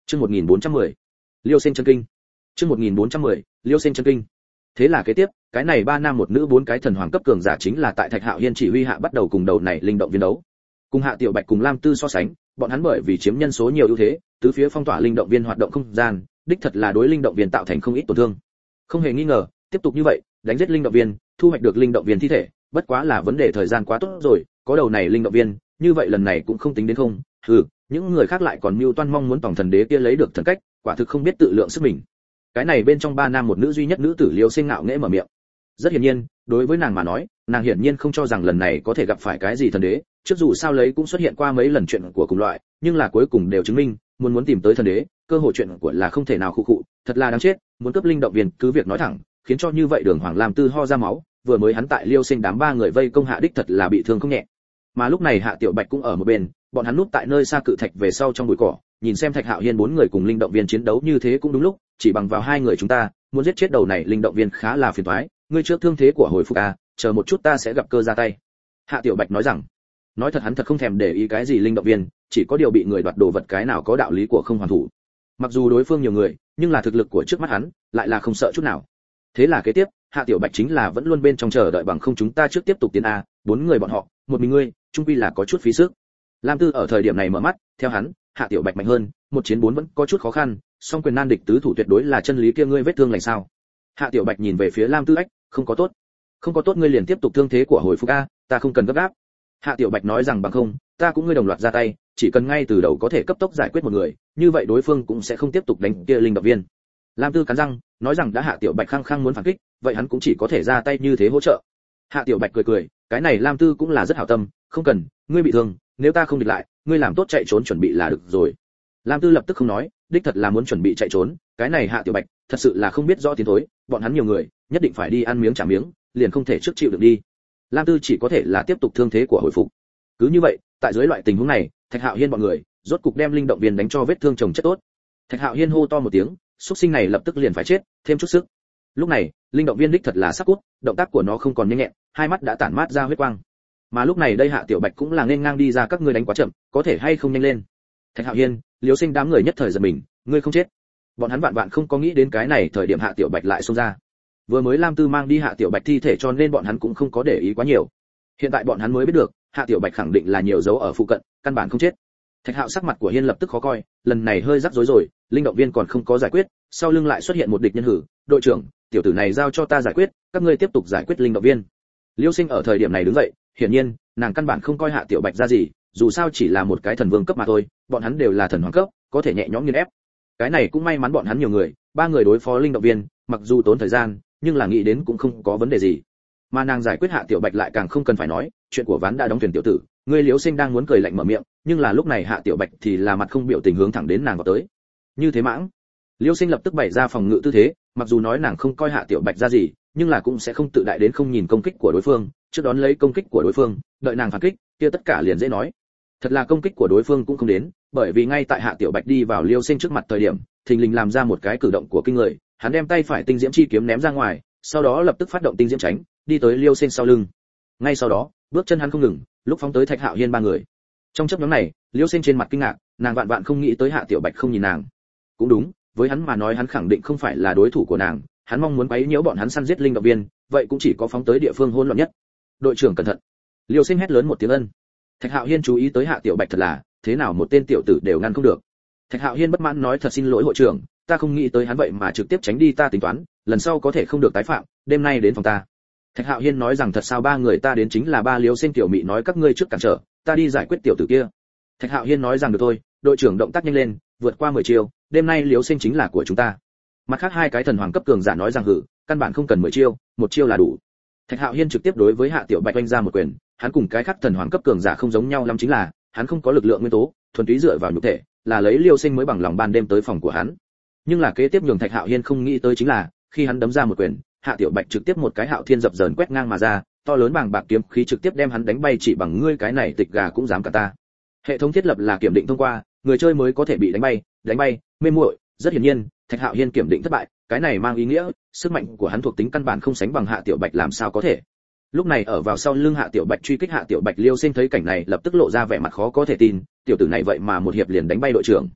Chương 1410. Liêu Sinh chân kinh. Chương 1410. Liêu Sinh chân kinh. Thế là kế tiếp, cái này ba nam một nữ bốn cái thần hoàng cấp cường giả chính là tại Thạch Hạo Hiên chỉ huy hạ bắt đầu cùng đầu này linh động viên đấu. Cùng Hạ Tiểu Bạch cùng Lam Tư so sánh, bọn hắn bởi vì chiếm nhân số nhiều ưu thế, tứ phía phong tỏa linh động viên hoạt động không gian, đích thật là đối linh động viên tạo thành không ít tổn thương. Không hề nghi ngờ, tiếp tục như vậy, đánh giết linh động viên, thu hoạch được linh động viên thi thể, bất quá là vấn đề thời gian quá tốt rồi, có đầu này linh động viên, như vậy lần này cũng không tính đến không. Những người khác lại còn mưu toan mong muốn tổng thần đế kia lấy được thần cách, quả thực không biết tự lượng sức mình. Cái này bên trong ba nam một nữ duy nhất nữ tử Liêu Sinh ngạo nghễ mở miệng. Rất hiển nhiên, đối với nàng mà nói, nàng hiển nhiên không cho rằng lần này có thể gặp phải cái gì thần đế, trước dù sao lấy cũng xuất hiện qua mấy lần chuyện của cùng loại, nhưng là cuối cùng đều chứng minh, muốn tìm tới thần đế, cơ hội chuyện của là không thể nào khụ, thật là đáng chết, muốn cướp linh động viên, cứ việc nói thẳng, khiến cho như vậy Đường Hoàng Lam Tư ho ra máu, vừa mới hắn tại Liêu Sinh đám ba người vây công hạ đích thật là bị thương không nhẹ. Mà lúc này Hạ Tiểu Bạch cũng ở một bên, bọn hắn núp tại nơi xa cự thạch về sau trong bụi cỏ, nhìn xem Thạch Hạo Hiên bốn người cùng linh động viên chiến đấu như thế cũng đúng lúc, chỉ bằng vào hai người chúng ta, muốn giết chết đầu này linh động viên khá là phiền toái, ngươi trước thương thế của hồi phục a, chờ một chút ta sẽ gặp cơ ra tay. Hạ Tiểu Bạch nói rằng, nói thật hắn thật không thèm để ý cái gì linh động viên, chỉ có điều bị người đoạt đồ vật cái nào có đạo lý của không hoàn thủ. Mặc dù đối phương nhiều người, nhưng là thực lực của trước mắt hắn lại là không sợ chút nào. Thế là kế tiếp, Hạ Tiểu Bạch chính là vẫn luôn bên trong chờ đợi bằng không chúng ta trước tiếp tục tiến a, bốn người bọn họ, một mình ngươi, chung quy là có chút phí sức. Lam Tư ở thời điểm này mở mắt, theo hắn, Hạ Tiểu Bạch mạnh hơn, một chiến bốn vẫn có chút khó khăn, song quyền nan địch tứ thủ tuyệt đối là chân lý kia, ngươi vết thương lành sao? Hạ Tiểu Bạch nhìn về phía Lam Tư ách, không có tốt ngươi liền tiếp tục thương thế của hồi phục a, ta không cần gấp gáp. Hạ Tiểu Bạch nói rằng bằng không, ta cũng ngươi đồng loạt ra tay, chỉ cần ngay từ đầu có thể cấp tốc giải quyết một người, như vậy đối phương cũng sẽ không tiếp tục đánh kia linh động viên. Lam Tư cắn răng, nói rằng đã Hạ Tiểu Bạch khăng khăng muốn phản kích, vậy hắn cũng chỉ có thể ra tay như thế hỗ trợ. Hạ Tiểu Bạch cười, cái này Lam Tư cũng là rất hảo tâm, không cần, ngươi bị thương, nếu ta không địch lại, ngươi làm tốt chạy trốn chuẩn bị là được rồi. Lam Tư lập tức không nói, đích thật là muốn chuẩn bị chạy trốn, cái này Hạ Tiểu Bạch, thật sự là không biết rõ tiến thối, bọn hắn nhiều người, nhất định phải đi ăn miếng trả miếng, liền không thể trước chịu được đi. Lam Tư chỉ có thể là tiếp tục thương thế của hồi phục. Cứ như vậy, tại dưới loại tình huống này, Thạch Hạo Hiên bọn người, rốt cục đem linh động viên đánh cho vết thương chồng chất tốt. Thạch Hạo Hiên hô to một tiếng, xuất sinh này lập tức liền phải chết, thêm chút sức. Lúc này, linh động viên đích thật là sắc cút, động tác của nó không còn nhanh nhẹn, hai mắt đã tản mát ra huyết quang. Mà lúc này đây Hạ Tiểu Bạch cũng là nên ngang đi ra, các ngươi đánh quá chậm, có thể hay không nhanh lên. Thạch Hạo Hiên, Liêu Sinh đám người nhất thời giật mình, ngươi không chết. Bọn hắn vạn không có nghĩ đến cái này thời điểm Hạ Tiểu Bạch lại xông ra. Vừa mới Lam Tư mang đi Hạ Tiểu Bạch thi thể cho nên bọn hắn cũng không có để ý quá nhiều. Hiện tại bọn hắn mới biết được, Hạ Tiểu Bạch khẳng định là nhiều dấu ở phụ cận, căn bản không chết. Thạch Hạo sắc mặt của Hiên lập tức khó coi, lần này hơi rắc rối rồi, linh động viên còn không có giải quyết, sau lưng lại xuất hiện một địch nhân hử, đội trưởng, tiểu tử này giao cho ta giải quyết, các ngươi tiếp tục giải quyết linh động viên. Liêu Sinh ở thời điểm này đứng dậy, hiển nhiên, nàng căn bản không coi Hạ Tiểu Bạch ra gì, dù sao chỉ là một cái thần vương cấp mà thôi, bọn hắn đều là thần hoàng cấp, có thể nhẹ nhõm nghiền ép. Cái này cũng may mắn bọn hắn nhiều người, ba người đối phó linh động viên, mặc dù tốn thời gian, nhưng là nghĩ đến cũng không có vấn đề gì. Mà nàng giải quyết Hạ Tiểu Bạch lại càng không cần phải nói, chuyện của ván đã đóng thuyền tiểu tử, ngươi Liêu Sinh đang muốn cười lạnh mở miệng, nhưng là lúc này Hạ Tiểu Bạch thì là mặt không biểu tình hướng thẳng đến nàng vào tới. Như thế mãng, Liêu Sinh lập tức bày ra phòng ngự tư thế, mặc dù nói nàng không coi Hạ Tiểu Bạch ra gì, nhưng là cũng sẽ không tự đại đến không nhìn công kích của đối phương, trước đón lấy công kích của đối phương, đợi nàng phản kích, kia tất cả liền dễ nói. Thật là công kích của đối phương cũng không đến, bởi vì ngay tại Hạ Tiểu Bạch đi vào Liêu Sinh trước mặt thời điểm, thình lình làm ra một cái cử động của kinh người, hắn đem tay phải tinh diễm chi kiếm ném ra ngoài, sau đó lập tức phát động tinh diễm tránh, đi tới Liêu Sinh sau lưng. Ngay sau đó, bước chân hắn không ngừng, lúc phóng tới Thạch Hạo Hiên ba người. Trong chớp nhoáng này, Liêu Sinh trên mặt kinh ngạc, nàng vạn không nghĩ tới Hạ Tiểu Bạch không nhìn nàng. Cũng đúng, với hắn mà nói hắn khẳng định không phải là đối thủ của nàng, hắn mong muốn quấy nhiễu bọn hắn săn giết linh động viên, vậy cũng chỉ có phóng tới địa phương hỗn loạn nhất. Đội trưởng cẩn thận. Liêu Sinh hét lớn một tiếng ân. Thạch Hạo Hiên chú ý tới Hạ Tiểu Bạch thật là, thế nào một tên tiểu tử đều ngăn không được. Thạch Hạo Hiên bất mãn nói thật xin lỗi hội trưởng, ta không nghĩ tới hắn vậy mà trực tiếp tránh đi ta tính toán, lần sau có thể không được tái phạm, đêm nay đến phòng ta. Thạch Hạo Hiên nói rằng thật sao ba người ta đến chính là ba Liêu Sinh tiểu mị nói các ngươi trước cản trở, ta đi giải quyết tiểu tử kia. Thạch Hạo Hiên nói rằng được thôi, đội trưởng động tác nhanh lên, vượt qua 10 chiêu, đêm nay Liêu Sinh chính là của chúng ta. Mặt khác hai cái thần hoàng cấp cường giả nói rằng hử, căn bản không cần 10 chiêu, một chiêu là đủ. Thạch Hạo Hiên trực tiếp đối với Hạ Tiểu Bạch oanh ra một quyền, hắn cùng cái khác thần hoàng cấp cường giả không giống nhau lắm chính là, hắn không có lực lượng nguyên tố, thuần túy dựa vào nhục thể, là lấy Liêu Sinh mới bằng lòng ban đêm tới phòng của hắn. Nhưng là kế tiếp nhường Thạch Hạo Hiên không nghĩ tới chính là, khi hắn đấm ra một quyền, Hạ Tiểu Bạch trực tiếp một cái Hạo Thiên dập dờn quét ngang mà ra, to lớn bàng bạc kiếm khí trực tiếp đem hắn đánh bay, chỉ bằng ngươi cái này tịch gà cũng dám cả ta. Hệ thống thiết lập là kiểm định thông qua, người chơi mới có thể bị đánh bay, mê muội, rất hiển nhiên, Thạch Hạo Hiên kiểm định thất bại, cái này mang ý nghĩa, sức mạnh của hắn thuộc tính căn bản không sánh bằng Hạ Tiểu Bạch làm sao có thể. Lúc này ở vào sau lưng Hạ Tiểu Bạch truy kích Hạ Tiểu Bạch Liêu Sinh thấy cảnh này lập tức lộ ra vẻ mặt khó có thể tin, tiểu tử này vậy mà một hiệp liền đánh bay đội trưởng.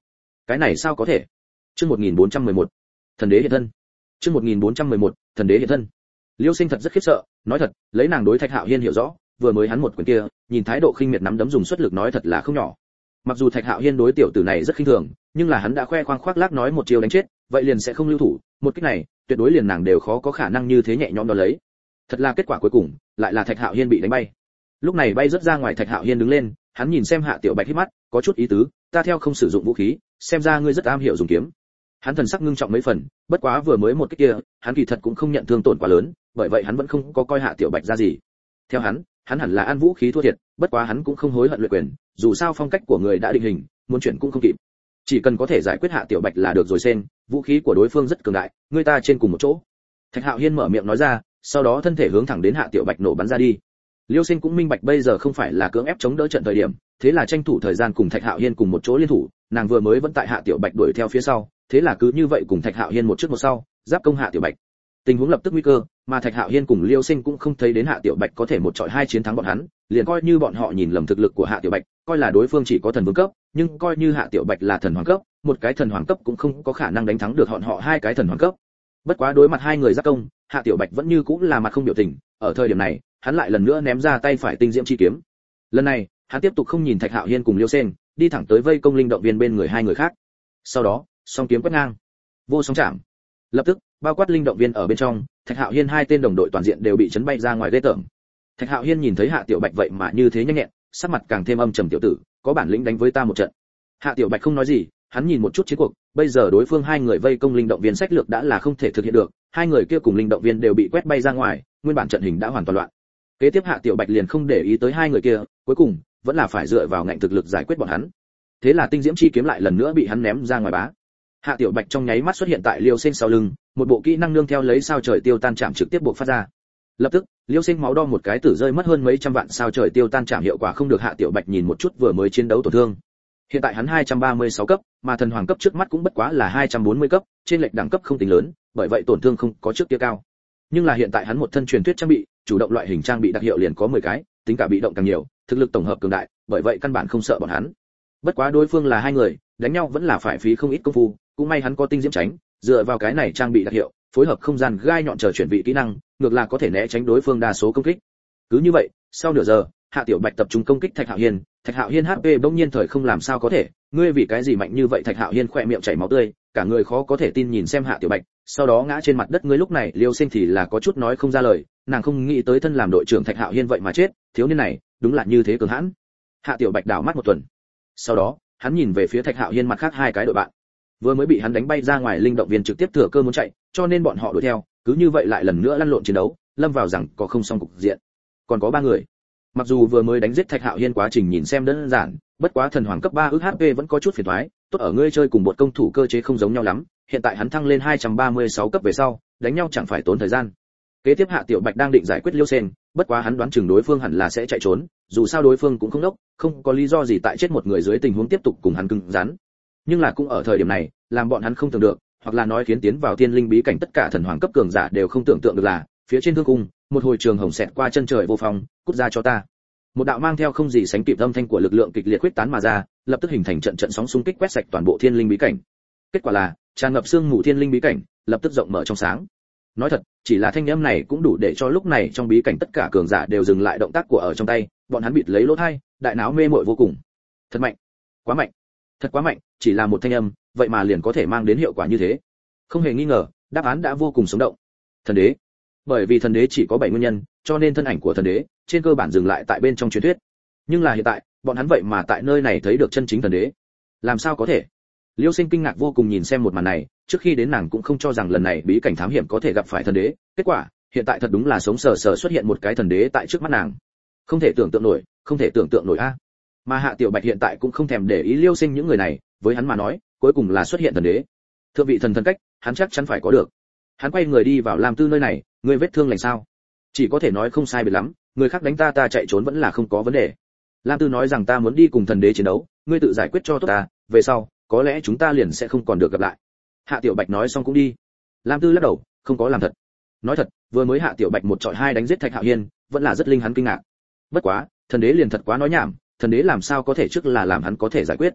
Cái này sao có thể? Chương 1411, thần đế hiện thân. Chương 1411, thần đế hiện thân. Liêu Sinh thật rất khiếp sợ, nói thật, lấy nàng đối Thạch Hạo Hiên hiểu rõ, vừa mới hắn một quyền kia, nhìn thái độ khinh miệt nắm đấm dùng suất lực nói thật là không nhỏ. Mặc dù Thạch Hạo Hiên đối tiểu tử này rất khinh thường, nhưng là hắn đã khoe khoang khoác lác nói một chiêu đánh chết, vậy liền sẽ không lưu thủ, một kích này, tuyệt đối liền nàng đều khó có khả năng như thế nhẹ nhõm đo lấy. Thật là kết quả cuối cùng, lại là Thạch Hạo Hiên bị đánh bay. Lúc này bay rất ra ngoài, Thạch Hạo Hiên đứng lên, hắn nhìn xem Hạ Tiểu Bạch hít mắt, có chút ý tứ, ta theo không sử dụng vũ khí, xem ra ngươi rất am hiểu dùng kiếm. Hắn thần sắc ngưng trọng mấy phần, bất quá vừa mới một cái kia, hắn kỳ thật cũng không nhận thương tổn quá lớn, bởi vậy hắn vẫn không có coi Hạ Tiểu Bạch ra gì. Theo hắn hẳn là ăn vũ khí thua thiệt, bất quá hắn cũng không hối hận luyện quyền, dù sao phong cách của người đã định hình, muốn chuyển cũng không kịp. Chỉ cần có thể giải quyết Hạ Tiểu Bạch là được rồi. Sen, vũ khí của đối phương rất cường đại, người ta trên cùng một chỗ. Thạch Hạo Hiên mở miệng nói ra, sau đó thân thể hướng thẳng đến Hạ Tiểu Bạch nổ bắn ra đi. Liêu Sinh cũng minh bạch bây giờ không phải là cưỡng ép chống đỡ trận thời điểm, thế là tranh thủ thời gian cùng Thạch Hạo Hiên cùng một chỗ liên thủ, nàng vừa mới vẫn tại Hạ Tiểu Bạch đuổi theo phía sau, thế là cứ như vậy cùng Thạch Hạo Hiên một trước một sau, giáp công Hạ Tiểu Bạch. Tình huống lập tức nguy cơ, mà Thạch Hạo Hiên cùng Liêu Sinh cũng không thấy đến Hạ Tiểu Bạch có thể một chọi hai chiến thắng bọn hắn, liền coi như bọn họ nhìn lầm thực lực của Hạ Tiểu Bạch, coi là đối phương chỉ có thần vương cấp, nhưng coi như Hạ Tiểu Bạch là thần hoàng cấp, một cái thần hoàng cấp cũng không có khả năng đánh thắng được họ hai cái thần hoàng cấp. Bất quá đối mặt hai người giáp công, Hạ Tiểu Bạch vẫn như cũng là mặt không biểu tình, ở thời điểm này, hắn lại lần nữa ném ra tay phải tinh diễm chi kiếm. Lần này, hắn tiếp tục không nhìn Thạch Hạo Hiên cùng Liêu Sinh, đi thẳng tới vây công linh động viên bên người hai người khác. Sau đó, song kiếm quét ngang, vô song chạm. Lập tức, bao quát linh động viên ở bên trong, Thạch Hạo Hiên hai tên đồng đội toàn diện đều bị chấn bay ra ngoài ghê tởm. Thạch Hạo Hiên nhìn thấy Hạ Tiểu Bạch vậy mà như thế nhanh nhẹn, sắc mặt càng thêm âm trầm, tiểu tử, có bản lĩnh đánh với ta một trận. Hạ Tiểu Bạch không nói gì, hắn nhìn một chút chiến cuộc, bây giờ đối phương hai người vây công linh động viên sách lược đã là không thể thực hiện được, hai người kia cùng linh động viên đều bị quét bay ra ngoài, nguyên bản trận hình đã hoàn toàn loạn. Kế tiếp Hạ Tiểu Bạch liền không để ý tới hai người kia, cuối cùng vẫn là phải dựa vào ngạnh thực lực giải quyết bọn hắn. Thế là tinh diễm chi kiếm lại lần nữa bị hắn ném ra ngoài bá. Hạ Tiểu Bạch trong nháy mắt xuất hiện tại Liêu Sinh sau lưng, một bộ kỹ năng nương theo lấy sao trời tiêu tan chạm trực tiếp buộc phát ra. Lập tức, Liêu Sinh máu đo một cái tử rơi mất hơn mấy trăm vạn sao trời tiêu tan chạm hiệu quả không được. Hạ Tiểu Bạch nhìn một chút vừa mới chiến đấu tổn thương. Hiện tại hắn 236 cấp, mà thần hoàng cấp trước mắt cũng bất quá là 240 cấp, trên lệch đẳng cấp không tính lớn, bởi vậy tổn thương không có trước kia cao. Nhưng là hiện tại hắn một thân truyền thuyết trang bị, chủ động loại hình trang bị đặc hiệu liền có 10 cái, tính cả bị động càng nhiều, thực lực tổng hợp cường đại, bởi vậy căn bản không sợ bọn hắn. Bất quá đối phương là hai người, đánh nhau vẫn là phải phí không ít công phu, cũng may hắn có tinh diễm tránh, dựa vào cái này trang bị đặc hiệu, phối hợp không gian gai nhọn chờ chuyển vị kỹ năng, ngược là có thể né tránh đối phương đa số công kích. Cứ như vậy, sau nửa giờ, Hạ Tiểu Bạch tập trung công kích Thạch Hạo Hiên HP bỗng nhiên thời không làm sao có thể, ngươi vì cái gì mạnh như vậy? Thạch Hạo Hiên khỏe miệng chảy máu tươi, cả người khó có thể tin nhìn xem Hạ Tiểu Bạch, sau đó ngã trên mặt đất. Ngươi lúc này Liêu Sinh thì là có chút nói không ra lời, nàng không nghĩ tới thân làm đội trưởng Thạch Hạo Hiên vậy mà chết, thiếu niên này, đúng là như thế cường hãn. Hạ Tiểu Bạch đảo mắt một tuần. Sau đó, hắn nhìn về phía Thạch Hạo Hiên mặt khác hai cái đội bạn. Vừa mới bị hắn đánh bay ra ngoài linh động viên trực tiếp thừa cơ muốn chạy, cho nên bọn họ đuổi theo, cứ như vậy lại lần nữa lăn lộn chiến đấu, lâm vào rằng có không xong cục diện. Còn có ba người. Mặc dù vừa mới đánh giết Thạch Hạo Hiên quá trình nhìn xem đơn giản, bất quá thần hoàng cấp 3 ức HP vẫn có chút phiền toái, tốt ở ngươi chơi cùng một công thủ cơ chế không giống nhau lắm, hiện tại hắn thăng lên 236 cấp về sau, đánh nhau chẳng phải tốn thời gian. Kế tiếp Hạ Tiểu Bạch đang định giải quyết Liêu Sen, bất quá hắn đoán chừng đối phương hẳn là sẽ chạy trốn, dù sao đối phương cũng không đốc, không có lý do gì tại chết một người dưới tình huống tiếp tục cùng hắn cứng rắn. Nhưng là cũng ở thời điểm này, làm bọn hắn không tưởng được, hoặc là nói khiến tiến vào thiên linh bí cảnh tất cả thần hoàng cấp cường giả đều không tưởng tượng được là, phía trên thương cung, một hồi trường hồng xẹt qua chân trời vô phong, cút ra cho ta. Một đạo mang theo không gì sánh kịp âm thanh của lực lượng kịch liệt quyết tán mà ra, lập tức hình thành trận trận sóng xung kích quét sạch toàn bộ thiên linh bí cảnh. Kết quả là, tràn ngập sương mù thiên linh bí cảnh, lập tức rộng mở trong sáng. Nói thật, chỉ là thanh âm này cũng đủ để cho lúc này trong bí cảnh tất cả cường giả đều dừng lại động tác của ở trong tay, bọn hắn bịt lấy lỗ tai, đại não mê muội vô cùng. Thật mạnh, quá mạnh, thật quá mạnh, chỉ là một thanh âm, vậy mà liền có thể mang đến hiệu quả như thế. Không hề nghi ngờ, đáp án đã vô cùng sống động. Thần đế. Bởi vì thần đế chỉ có 7 nguyên nhân, cho nên thân ảnh của thần đế trên cơ bản dừng lại tại bên trong truyền thuyết. Nhưng là hiện tại, bọn hắn vậy mà tại nơi này thấy được chân chính thần đế. Làm sao có thể? Liêu Sinh kinh ngạc vô cùng nhìn xem một màn này, trước khi đến nàng cũng không cho rằng lần này bí cảnh thám hiểm có thể gặp phải thần đế, kết quả, hiện tại thật đúng là sống sờ sờ xuất hiện một cái thần đế tại trước mắt nàng. Không thể tưởng tượng nổi, không thể tưởng tượng nổi a. Mà Hạ Tiểu Bạch hiện tại cũng không thèm để ý Liêu Sinh những người này, với hắn mà nói, cuối cùng là xuất hiện thần đế. Thượng vị thần cách, hắn chắc chắn phải có được. Hắn quay người đi vào Lam Tư nơi này, ngươi vết thương lành sao? Chỉ có thể nói không sai biệt lắm, người khác đánh ta chạy trốn vẫn là không có vấn đề. Lam Tư nói rằng ta muốn đi cùng thần đế chiến đấu, ngươi tự giải quyết cho tốt ta, về sau, có lẽ chúng ta liền sẽ không còn được gặp lại. Hạ Tiểu Bạch nói xong cũng đi. Lam Tư lắc đầu, không có làm thật. Nói thật, vừa mới Hạ Tiểu Bạch một trọi hai đánh giết Thạch Hạo Hiên, vẫn là rất linh hắn kinh ngạc. Bất quá, thần đế liền thật quá nói nhảm, thần đế làm sao có thể trước là làm hắn có thể giải quyết.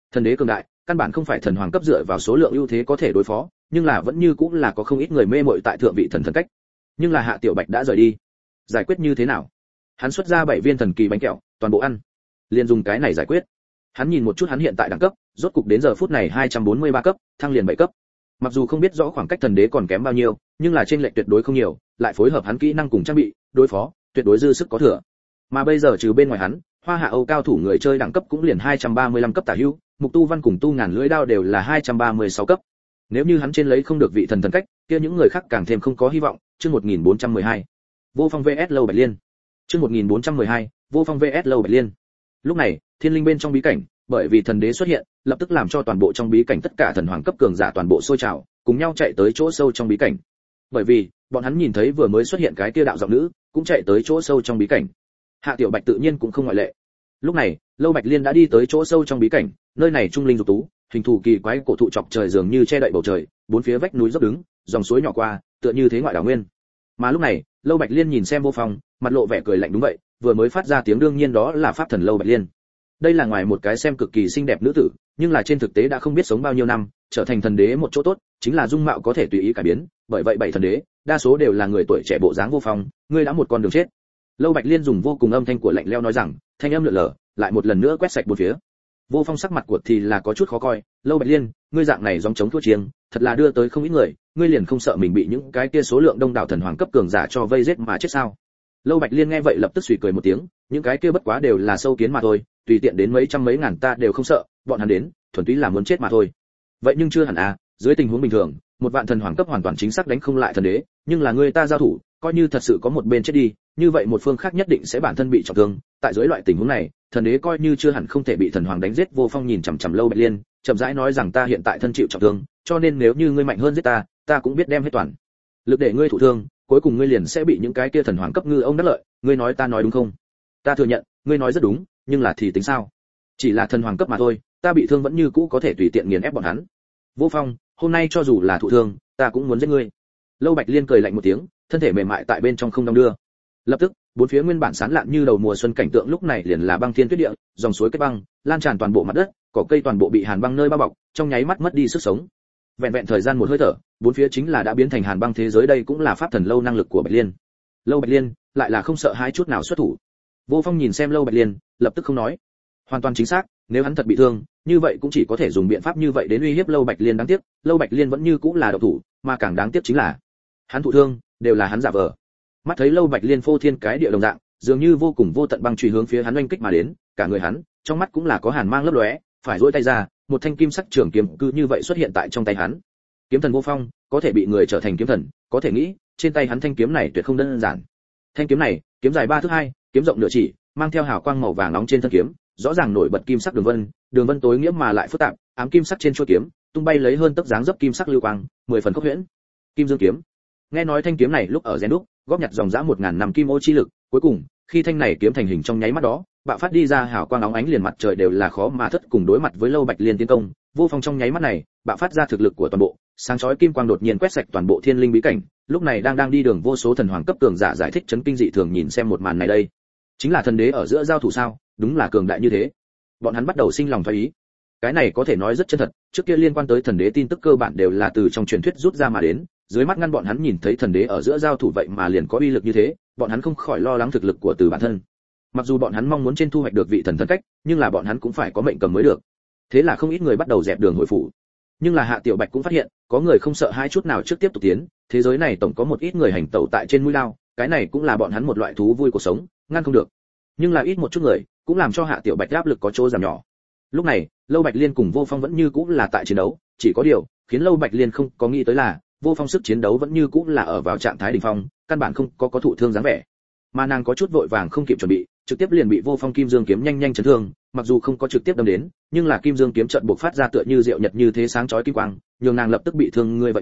Thần đế cường đại, căn bản không phải thần hoàng cấp dựa vào số lượng ưu thế có thể đối phó, nhưng là vẫn như cũng là có không ít người mê mội tại thượng vị thần thần cách. Nhưng là Hạ Tiểu Bạch đã rời đi, giải quyết như thế nào? Hắn xuất ra 7 viên thần kỳ bánh kẹo, toàn bộ ăn, liền dùng cái này giải quyết. Hắn nhìn một chút hắn hiện tại đẳng cấp, rốt cục đến giờ phút này 243 cấp, thăng liền 7 cấp. Mặc dù không biết rõ khoảng cách thần đế còn kém bao nhiêu, nhưng là trên lệch tuyệt đối không nhiều, lại phối hợp hắn kỹ năng cùng trang bị, đối phó, tuyệt đối dư sức có thừa. Mà bây giờ trừ bên ngoài hắn, Hoa Hạ Âu cao thủ người chơi đẳng cấp cũng liền 235 cấp tả hữu, Mục Tu Văn cùng Tu Ngàn lưỡi đao đều là 236 cấp. Nếu như hắn trên lấy không được vị thần thần cách, kia những người khác càng thêm không có hy vọng. Chương 1412. Vô Phong VS Lâu Bạch Liên. Chương 1412. Vô Phong VS Lâu Bạch Liên. Lúc này, Thiên Linh bên trong bí cảnh, bởi vì thần đế xuất hiện, lập tức làm cho toàn bộ trong bí cảnh tất cả thần hoàng cấp cường giả toàn bộ sôi trào, cùng nhau chạy tới chỗ sâu trong bí cảnh. Bởi vì, bọn hắn nhìn thấy vừa mới xuất hiện cái kia đạo giọng nữ, cũng chạy tới chỗ sâu trong bí cảnh. Hạ Tiểu Bạch tự nhiên cũng không ngoại lệ. Lúc này, Lâu Bạch Liên đã đi tới chỗ sâu trong bí cảnh, nơi này trung linh dục tú, hình thù kỳ quái cổ thụ chọc trời dường như che đậy bầu trời, bốn phía vách núi dốc đứng, dòng suối nhỏ qua, tựa như thế ngoại đảo nguyên. Mà lúc này, Lâu Bạch Liên nhìn xem Vô Phong, mặt lộ vẻ cười lạnh. Đúng vậy, vừa mới phát ra tiếng đương nhiên đó là pháp thần Lâu Bạch Liên. Đây là ngoài một cái xem cực kỳ xinh đẹp nữ tử, nhưng là trên thực tế đã không biết sống bao nhiêu năm, trở thành thần đế một chỗ tốt, chính là dung mạo có thể tùy ý cải biến, bởi vậy 7 thần đế, đa số đều là người tuổi trẻ bộ dáng Vô Phong, ngươi đã một con đường chết. Lâu Bạch Liên dùng vô cùng âm thanh của lạnh lẽo nói rằng, thanh âm lượn lờ, lại một lần nữa quét sạch bốn phía. Vô Phong sắc mặt của thì là có chút khó coi, Lâu Bạch Liên, ngươi dạng này giống chống thua chiêng, thật là đưa tới không ít người, ngươi liền không sợ mình bị những cái kia số lượng đông đảo thần hoàng cấp cường giả cho vây giết mà chết sao? Lâu Bạch Liên nghe vậy lập tức suy cười một tiếng, những cái kia bất quá đều là sâu kiến mà thôi, tùy tiện đến mấy trăm mấy ngàn ta đều không sợ, bọn hắn đến, thuần túy là muốn chết mà thôi. Vậy nhưng chưa hẳn à, dưới tình huống bình thường, một vạn thần hoàng cấp hoàn toàn chính xác đánh không lại thần đế, nhưng là người ta giao thủ, coi như thật sự có một bên chết đi, như vậy một phương khác nhất định sẽ bản thân bị trọng thương, tại dưới loại tình huống này, thần đế coi như chưa hẳn không thể bị thần hoàng đánh giết. Vô Phong nhìn chằm chằm Lâu Bạch Liên, chậm rãi nói rằng ta hiện tại thân chịu trọng thương, cho nên nếu như ngươi mạnh hơn giết ta, ta cũng biết đem hết toàn lực để ngươi thụ thương, cuối cùng ngươi liền sẽ bị những cái kia thần hoàng cấp ngư ông đắc lợi, ngươi nói ta nói đúng không? Ta thừa nhận, ngươi nói rất đúng, nhưng là thì tính sao? Chỉ là thần hoàng cấp mà thôi, ta bị thương vẫn như cũ có thể tùy tiện nghiền ép bọn hắn. Vô Phong, hôm nay cho dù là thụ thương, ta cũng muốn giết ngươi. Lâu Bạch Liên cười lạnh một tiếng, thân thể mềm mại tại bên trong không đong đưa. Lập tức, bốn phía nguyên bản sán lạn như đầu mùa xuân cảnh tượng lúc này liền là băng thiên tuyết địa, dòng suối kết băng lan tràn toàn bộ mặt đất, cỏ cây toàn bộ bị hàn băng nơi bao bọc, trong nháy mắt mất đi sức sống. Vẹn vẹn thời gian một hơi thở, bốn phía chính là đã biến thành hàn băng thế giới. Đây cũng là pháp thần lâu năng lực của Bạch Liên. Lâu Bạch Liên lại là không sợ hãi chút nào xuất thủ. Vô Phong nhìn xem Lâu Bạch Liên, lập tức không nói. Hoàn toàn chính xác, nếu hắn thật bị thương, như vậy cũng chỉ có thể dùng biện pháp như vậy đến uy hiếp Lâu Bạch Liên. Đáng tiếc, Lâu Bạch Liên vẫn như cũng là độc thủ, mà càng đáng tiếc chính là hắn thụ thương, đều là hắn giả vờ. Mắt thấy Lâu Bạch Liên phô thiên cái địa đồng dạng, dường như vô cùng vô tận băng truy hướng phía hắn oanh kích mà đến, cả người hắn, trong mắt cũng là có hàn mang lấp lóe, phải duỗi tay ra, một thanh kim sắc trường kiếm cứ như vậy xuất hiện tại trong tay hắn. Kiếm thần Vô Phong, có thể bị người trở thành kiếm thần, có thể nghĩ, trên tay hắn thanh kiếm này tuyệt không đơn giản. Thanh kiếm này, kiếm dài 3 thước 2, kiếm rộng nửa chỉ, mang theo hào quang màu vàng nóng trên thân kiếm, rõ ràng nổi bật kim sắc đường vân tối nghĩa mà lại phức tạp, ám kim sắc trên chuôi kiếm, tung bay lấy hơn tấc dáng dấp kim sắc lưu quang, 10 phần khốc huyễn. Kim Dương kiếm. Nghe nói thanh kiếm này lúc ở rèn đúc, góp nhặt dòng dã 1000 năm kim ô chi lực, cuối cùng, khi thanh này kiếm thành hình trong nháy mắt đó, bạo phát đi ra hào quang óng ánh liền mặt trời đều là khó mà thất cùng đối mặt với Lâu Bạch Liên tiến công. Vô Phong trong nháy mắt này, bạo phát ra thực lực của toàn bộ, sáng chói kim quang đột nhiên quét sạch toàn bộ thiên linh bí cảnh, lúc này đang đi đường vô số thần hoàng cấp cường giả giải thích chấn kinh dị thường nhìn xem một màn này. Đây chính là thần đế ở giữa giao thủ sao? Đúng là cường đại như thế. Bọn hắn bắt đầu sinh lòng thoái ý. Cái này có thể nói rất chân thật, trước kia liên quan tới thần đế tin tức cơ bản đều là từ trong truyền thuyết rút ra mà đến, dưới mắt ngăn bọn hắn nhìn thấy thần đế ở giữa giao thủ vậy mà liền có uy lực như thế, bọn hắn không khỏi lo lắng thực lực của từ bản thân. Mặc dù bọn hắn mong muốn trên thu hoạch được vị thần thần cách, nhưng là bọn hắn cũng phải có mệnh cầm mới được. Thế là không ít người bắt đầu dẹp đường hồi phủ. Nhưng là Hạ Tiểu Bạch cũng phát hiện, có người không sợ hai chút nào trước tiếp tục tiến, thế giới này tổng có một ít người hành tẩu tại trên mũi lao, cái này cũng là bọn hắn một loại thú vui cuộc sống, ngăn không được. Nhưng là ít một chút người, cũng làm cho Hạ Tiểu Bạch áp lực có chỗ giảm nhỏ. Lúc này, Lâu Bạch Liên cùng Vô Phong vẫn như cũng là tại chiến đấu, chỉ có điều, khiến Lâu Bạch Liên không có nghĩ tới là, Vô Phong sức chiến đấu vẫn như cũng là ở vào trạng thái đỉnh phong, căn bản không có thụ thương dáng vẻ. Mà nàng có chút vội vàng không kịp chuẩn bị, trực tiếp liền bị Vô Phong Kim Dương kiếm nhanh chấn thương, mặc dù không có trực tiếp đâm đến, nhưng là Kim Dương kiếm chợt bộc phát ra tựa như diệu nhật như thế sáng chói kim quang, nhường nàng lập tức bị thương. Ngươi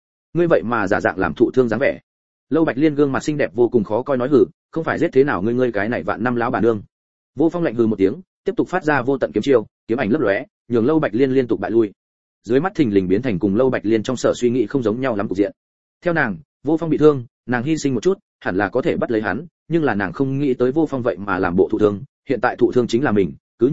vậy mà giả dạng làm thụ thương dáng vẻ. Lâu Bạch Liên gương mặt xinh đẹp vô cùng khó coi nói hử, không phải giết thế nào ngươi cái này vạn năm lão bà nương. Vô Phong lạnh hừ một tiếng, tiếp tục phát ra vô tận kiếm chiêu, kiếm ảnh lấp lóe, nhường Lâu Bạch Liên liên tục bại lui. Dưới mắt thình lình biến thành cùng Lâu Bạch Liên trong sở suy nghĩ không giống nhau lắm cục diện. Theo nàng, Vô Phong bị thương, nàng hy sinh một chút, hẳn là có thể bắt lấy hắn, nhưng là nàng không nghĩ tới Vô Phong vậy mà làm bộ thụ thương, hiện tại thụ thương chính là mình, cứ như vậy,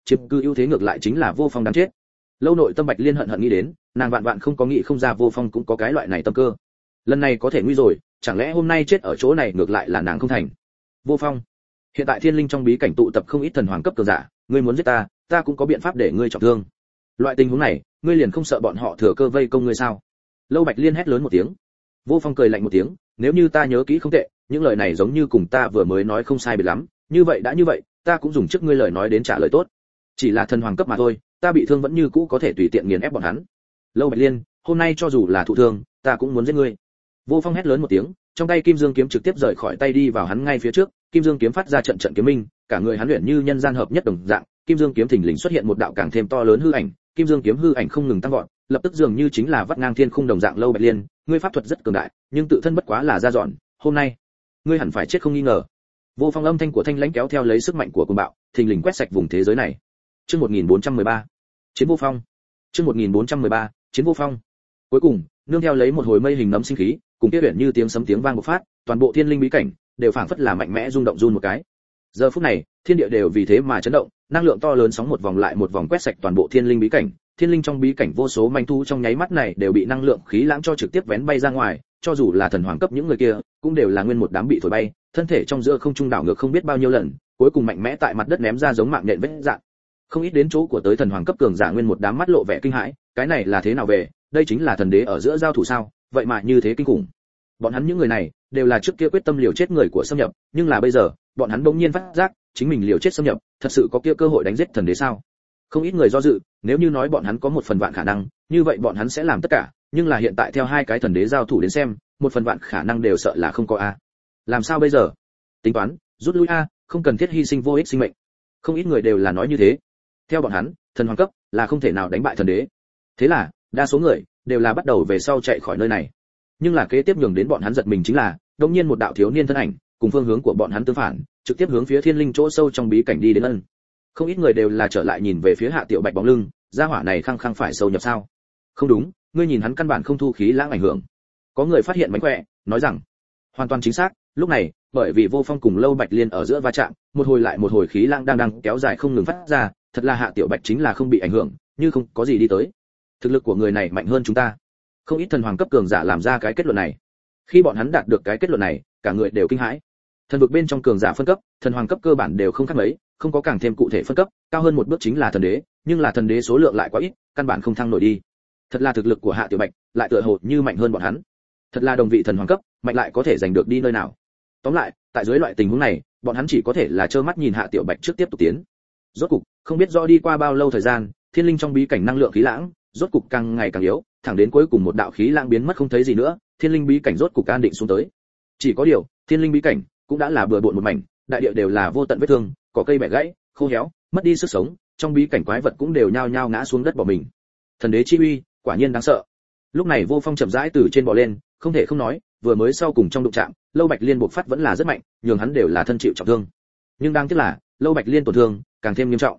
chiếm cứ ưu thế ngược lại chính là Vô Phong đáng chết. Lâu nội tâm Bạch Liên hận hận nghĩ đến, nàng vạn vạn không có nghĩ không ra Vô Phong cũng có cái loại này tâm cơ. Lần này có thể nguy rồi, chẳng lẽ hôm nay chết ở chỗ này ngược lại là nàng không thành. Vô Phong, hiện tại Thiên Linh trong bí cảnh tụ tập không ít thần hoàng cấp cường giả, ngươi muốn giết ta, ta cũng có biện pháp để ngươi trọng thương. Loại tình huống này, ngươi liền không sợ bọn họ thừa cơ vây công ngươi sao? Lâu Bạch Liên hét lớn một tiếng. Vô Phong cười lạnh một tiếng, nếu như ta nhớ kỹ không tệ, những lời này giống như cùng ta vừa mới nói không sai biệt lắm, như vậy đã như vậy, ta cũng dùng trước ngươi lời nói đến trả lời tốt. Chỉ là thần hoàng cấp mà thôi, ta bị thương vẫn như cũ có thể tùy tiện nghiền ép bọn hắn. Lâu Bạch Liên, hôm nay cho dù là thụ thương, ta cũng muốn giết ngươi. Vô Phong hét lớn một tiếng, trong tay Kim Dương kiếm trực tiếp rời khỏi tay đi vào hắn ngay phía trước, Kim Dương kiếm phát ra trận trận kiếm minh, cả người hắn luyện như nhân gian hợp nhất đồng dạng, Kim Dương kiếm thình lình xuất hiện một đạo càng thêm to lớn hư ảnh, Kim Dương kiếm hư ảnh không ngừng tăng vọt, lập tức dường như chính là vắt ngang thiên khung đồng dạng. Lâu Bạch Liên, ngươi pháp thuật rất cường đại, nhưng tự thân bất quá là da dọn, hôm nay, ngươi hẳn phải chết không nghi ngờ. Vô Phong âm thanh của thanh lãnh kéo theo lấy sức mạnh của cuồng bạo, thình lình quét sạch vùng thế giới này. Chương 1413, Chiến Vô Phong. Chương 1413, Chiến Vô Phong. Cuối cùng, nương theo lấy một hồi mây hình nấm sinh khí, cùng kia huyền như tiếng sấm tiếng vang bộc phát, toàn bộ thiên linh bí cảnh đều phảng phất là mạnh mẽ rung động run một cái. Giờ phút này, thiên địa đều vì thế mà chấn động, năng lượng to lớn sóng một vòng lại một vòng quét sạch toàn bộ thiên linh bí cảnh. Thiên linh trong bí cảnh vô số manh thu trong nháy mắt này đều bị năng lượng khí lãng cho trực tiếp vén bay ra ngoài, cho dù là thần hoàng cấp những người kia, cũng đều là nguyên một đám bị thổi bay, thân thể trong giữa không trung đảo ngược không biết bao nhiêu lần, cuối cùng mạnh mẽ tại mặt đất ném ra giống mạng nhện vết dạn. Không ít đến chỗ của tới thần hoàng cấp cường giả nguyên một đám mắt lộ vẻ kinh hãi, cái này là thế nào về, đây chính là thần đế ở giữa giao thủ sao, vậy mà như thế kinh khủng. Bọn hắn những người này đều là trước kia quyết tâm liều chết người của xâm nhập, nhưng là bây giờ, bọn hắn bỗng nhiên phát giác, chính mình liều chết xâm nhập, thật sự có kia cơ hội đánh giết thần đế sao? Không ít người do dự, nếu như nói bọn hắn có một phần vạn khả năng, như vậy bọn hắn sẽ làm tất cả, nhưng là hiện tại theo hai cái thần đế giao thủ đến xem, một phần vạn khả năng đều sợ là không có a. Làm sao bây giờ? Tính toán, rút lui a, không cần thiết hy sinh vô ích sinh mệnh. Không ít người đều là nói như thế. Theo bọn hắn, thần hoàng cấp là không thể nào đánh bại thần đế. Thế là, đa số người đều là bắt đầu về sau chạy khỏi nơi này. Nhưng là kế tiếp nhường đến bọn hắn giật mình chính là, đột nhiên một đạo thiếu niên thân ảnh, cùng phương hướng của bọn hắn tương phản, trực tiếp hướng phía thiên linh chỗ sâu trong bí cảnh đi đến ân. Không ít người đều là trở lại nhìn về phía Hạ Tiểu Bạch bóng lưng, gia hỏa này khăng khăng phải sâu nhập sao? Không đúng, ngươi nhìn hắn căn bản không thu khí lãng ảnh hưởng. Có người phát hiện mánh khỏe, nói rằng, hoàn toàn chính xác, lúc này, bởi vì Vô Phong cùng Lâu Bạch Liên ở giữa va chạm, một hồi lại một hồi khí lãng đang kéo dài không ngừng phát ra, thật là Hạ Tiểu Bạch chính là không bị ảnh hưởng, như không có gì đi tới. Thực lực của người này mạnh hơn chúng ta. Không ít thần hoàng cấp cường giả làm ra cái kết luận này. Khi bọn hắn đạt được cái kết luận này, cả người đều kinh hãi. Thần vực bên trong cường giả phân cấp, thần hoàng cấp cơ bản đều không khác mấy, không có càng thêm cụ thể phân cấp, cao hơn một bước chính là thần đế, nhưng là thần đế số lượng lại quá ít, căn bản không thăng nổi đi. Thật là thực lực của Hạ Tiểu Bạch lại tựa hồ như mạnh hơn bọn hắn. Thật là đồng vị thần hoàng cấp, mạnh lại có thể giành được đi nơi nào. Tóm lại, tại dưới loại tình huống này, bọn hắn chỉ có thể là trơ mắt nhìn Hạ Tiểu Bạch trước tiếp tục tiến. Rốt cục, không biết rõ đi qua bao lâu thời gian, thiên linh trong bí cảnh năng lượng khí lãng, rốt cục càng ngày càng yếu, thẳng đến cuối cùng một đạo khí lãng biến mất không thấy gì nữa, thiên linh bí cảnh rốt cục an định xuống tới. Chỉ có điều, thiên linh bí cảnh cũng đã là bừa bộn một mảnh, đại địa đều là vô tận vết thương, cỏ cây bẻ gãy, khô héo, mất đi sức sống, trong bí cảnh quái vật cũng đều nhao nhao ngã xuống đất bỏ mình. Thần đế chi uy, quả nhiên đáng sợ. Lúc này Vô Phong chậm rãi từ trên bò lên, không thể không nói, vừa mới sau cùng trong đụng chạm, Lâu Bạch Liên bộc phát vẫn là rất mạnh, nhường hắn đều là thân chịu trọng thương. Nhưng đáng tiếc là, Lâu Bạch Liên tổn thương càng thêm nghiêm trọng.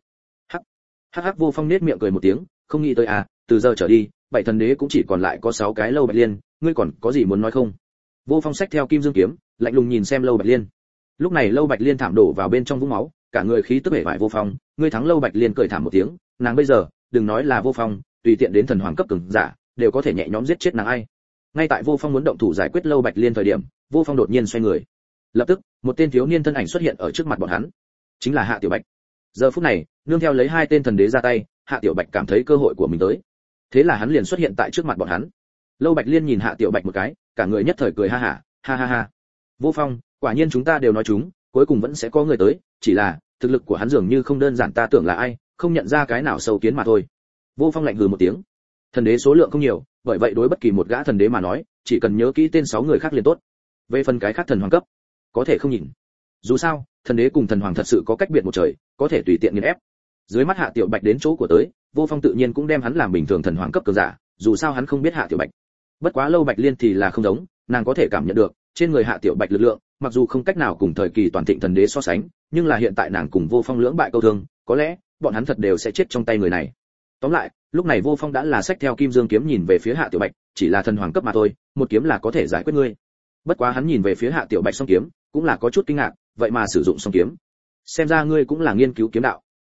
Hắc Vô Phong nết miệng cười một tiếng, không nghĩ tới à, từ giờ trở đi, bảy thần đế cũng chỉ còn lại có 6 cái Lâu Bạch Liên, ngươi còn có gì muốn nói không? Vô Phong xách theo Kim Dương kiếm, lạnh lùng nhìn xem Lâu Bạch Liên. Lúc này Lâu Bạch Liên thảm đổ vào bên trong vũng máu, cả người khí tức bể bại. Vô Phong, ngươi thắng. Lâu Bạch Liên cười thảm một tiếng, nàng bây giờ, đừng nói là Vô Phong, tùy tiện đến thần hoàng cấp cường giả, đều có thể nhẹ nhõm giết chết nàng ai. Ngay tại Vô Phong muốn động thủ giải quyết Lâu Bạch Liên thời điểm, Vô Phong đột nhiên xoay người. Lập tức, một tên thiếu niên thân ảnh xuất hiện ở trước mặt bọn hắn, chính là Hạ Tiểu Bạch. Giờ phút này, nương theo lấy hai tên thần đế ra tay, Hạ Tiểu Bạch cảm thấy cơ hội của mình tới. Thế là hắn liền xuất hiện tại trước mặt bọn hắn. Lâu Bạch Liên nhìn Hạ Tiểu Bạch một cái, cả người nhất thời cười ha hả, ha ha ha. Vô Phong, quả nhiên chúng ta đều nói chúng, cuối cùng vẫn sẽ có người tới, chỉ là thực lực của hắn dường như không đơn giản, ta tưởng là ai, không nhận ra cái nào sâu kiến mà thôi. Vô Phong lạnh hừ một tiếng. Thần đế số lượng không nhiều, bởi vậy đối bất kỳ một gã thần đế mà nói, chỉ cần nhớ kỹ tên 6 người khác liền tốt. Về phần cái khác thần hoàng cấp, có thể không nhìn. Dù sao, thần đế cùng thần hoàng thật sự có cách biệt một trời, có thể tùy tiện nghiền ép. Dưới mắt Hạ Tiểu Bạch đến chỗ của tới, Vô Phong tự nhiên cũng đem hắn làm bình thường thần hoàng cấp cường giả, dù sao hắn không biết Hạ Tiểu Bạch. Bất quá Lâu Bạch Liên thì là không giống, nàng có thể cảm nhận được trên người Hạ Tiểu Bạch lực lượng, mặc dù không cách nào cùng thời kỳ toàn thịnh thần đế so sánh, nhưng là hiện tại nàng cùng Vô Phong lưỡng bại câu thương, có lẽ bọn hắn thật đều sẽ chết trong tay người này. Tóm lại, lúc này Vô Phong đã là xách theo Kim Dương kiếm nhìn về phía Hạ Tiểu Bạch, chỉ là thần hoàng cấp mà thôi, một kiếm là có thể giải quyết ngươi. Bất quá hắn nhìn về phía Hạ Tiểu Bạch song kiếm, cũng là có chút kinh ngạc, vậy mà sử dụng song kiếm. Xem ra ngươi cũng là nghiên cứu kiếm đạo.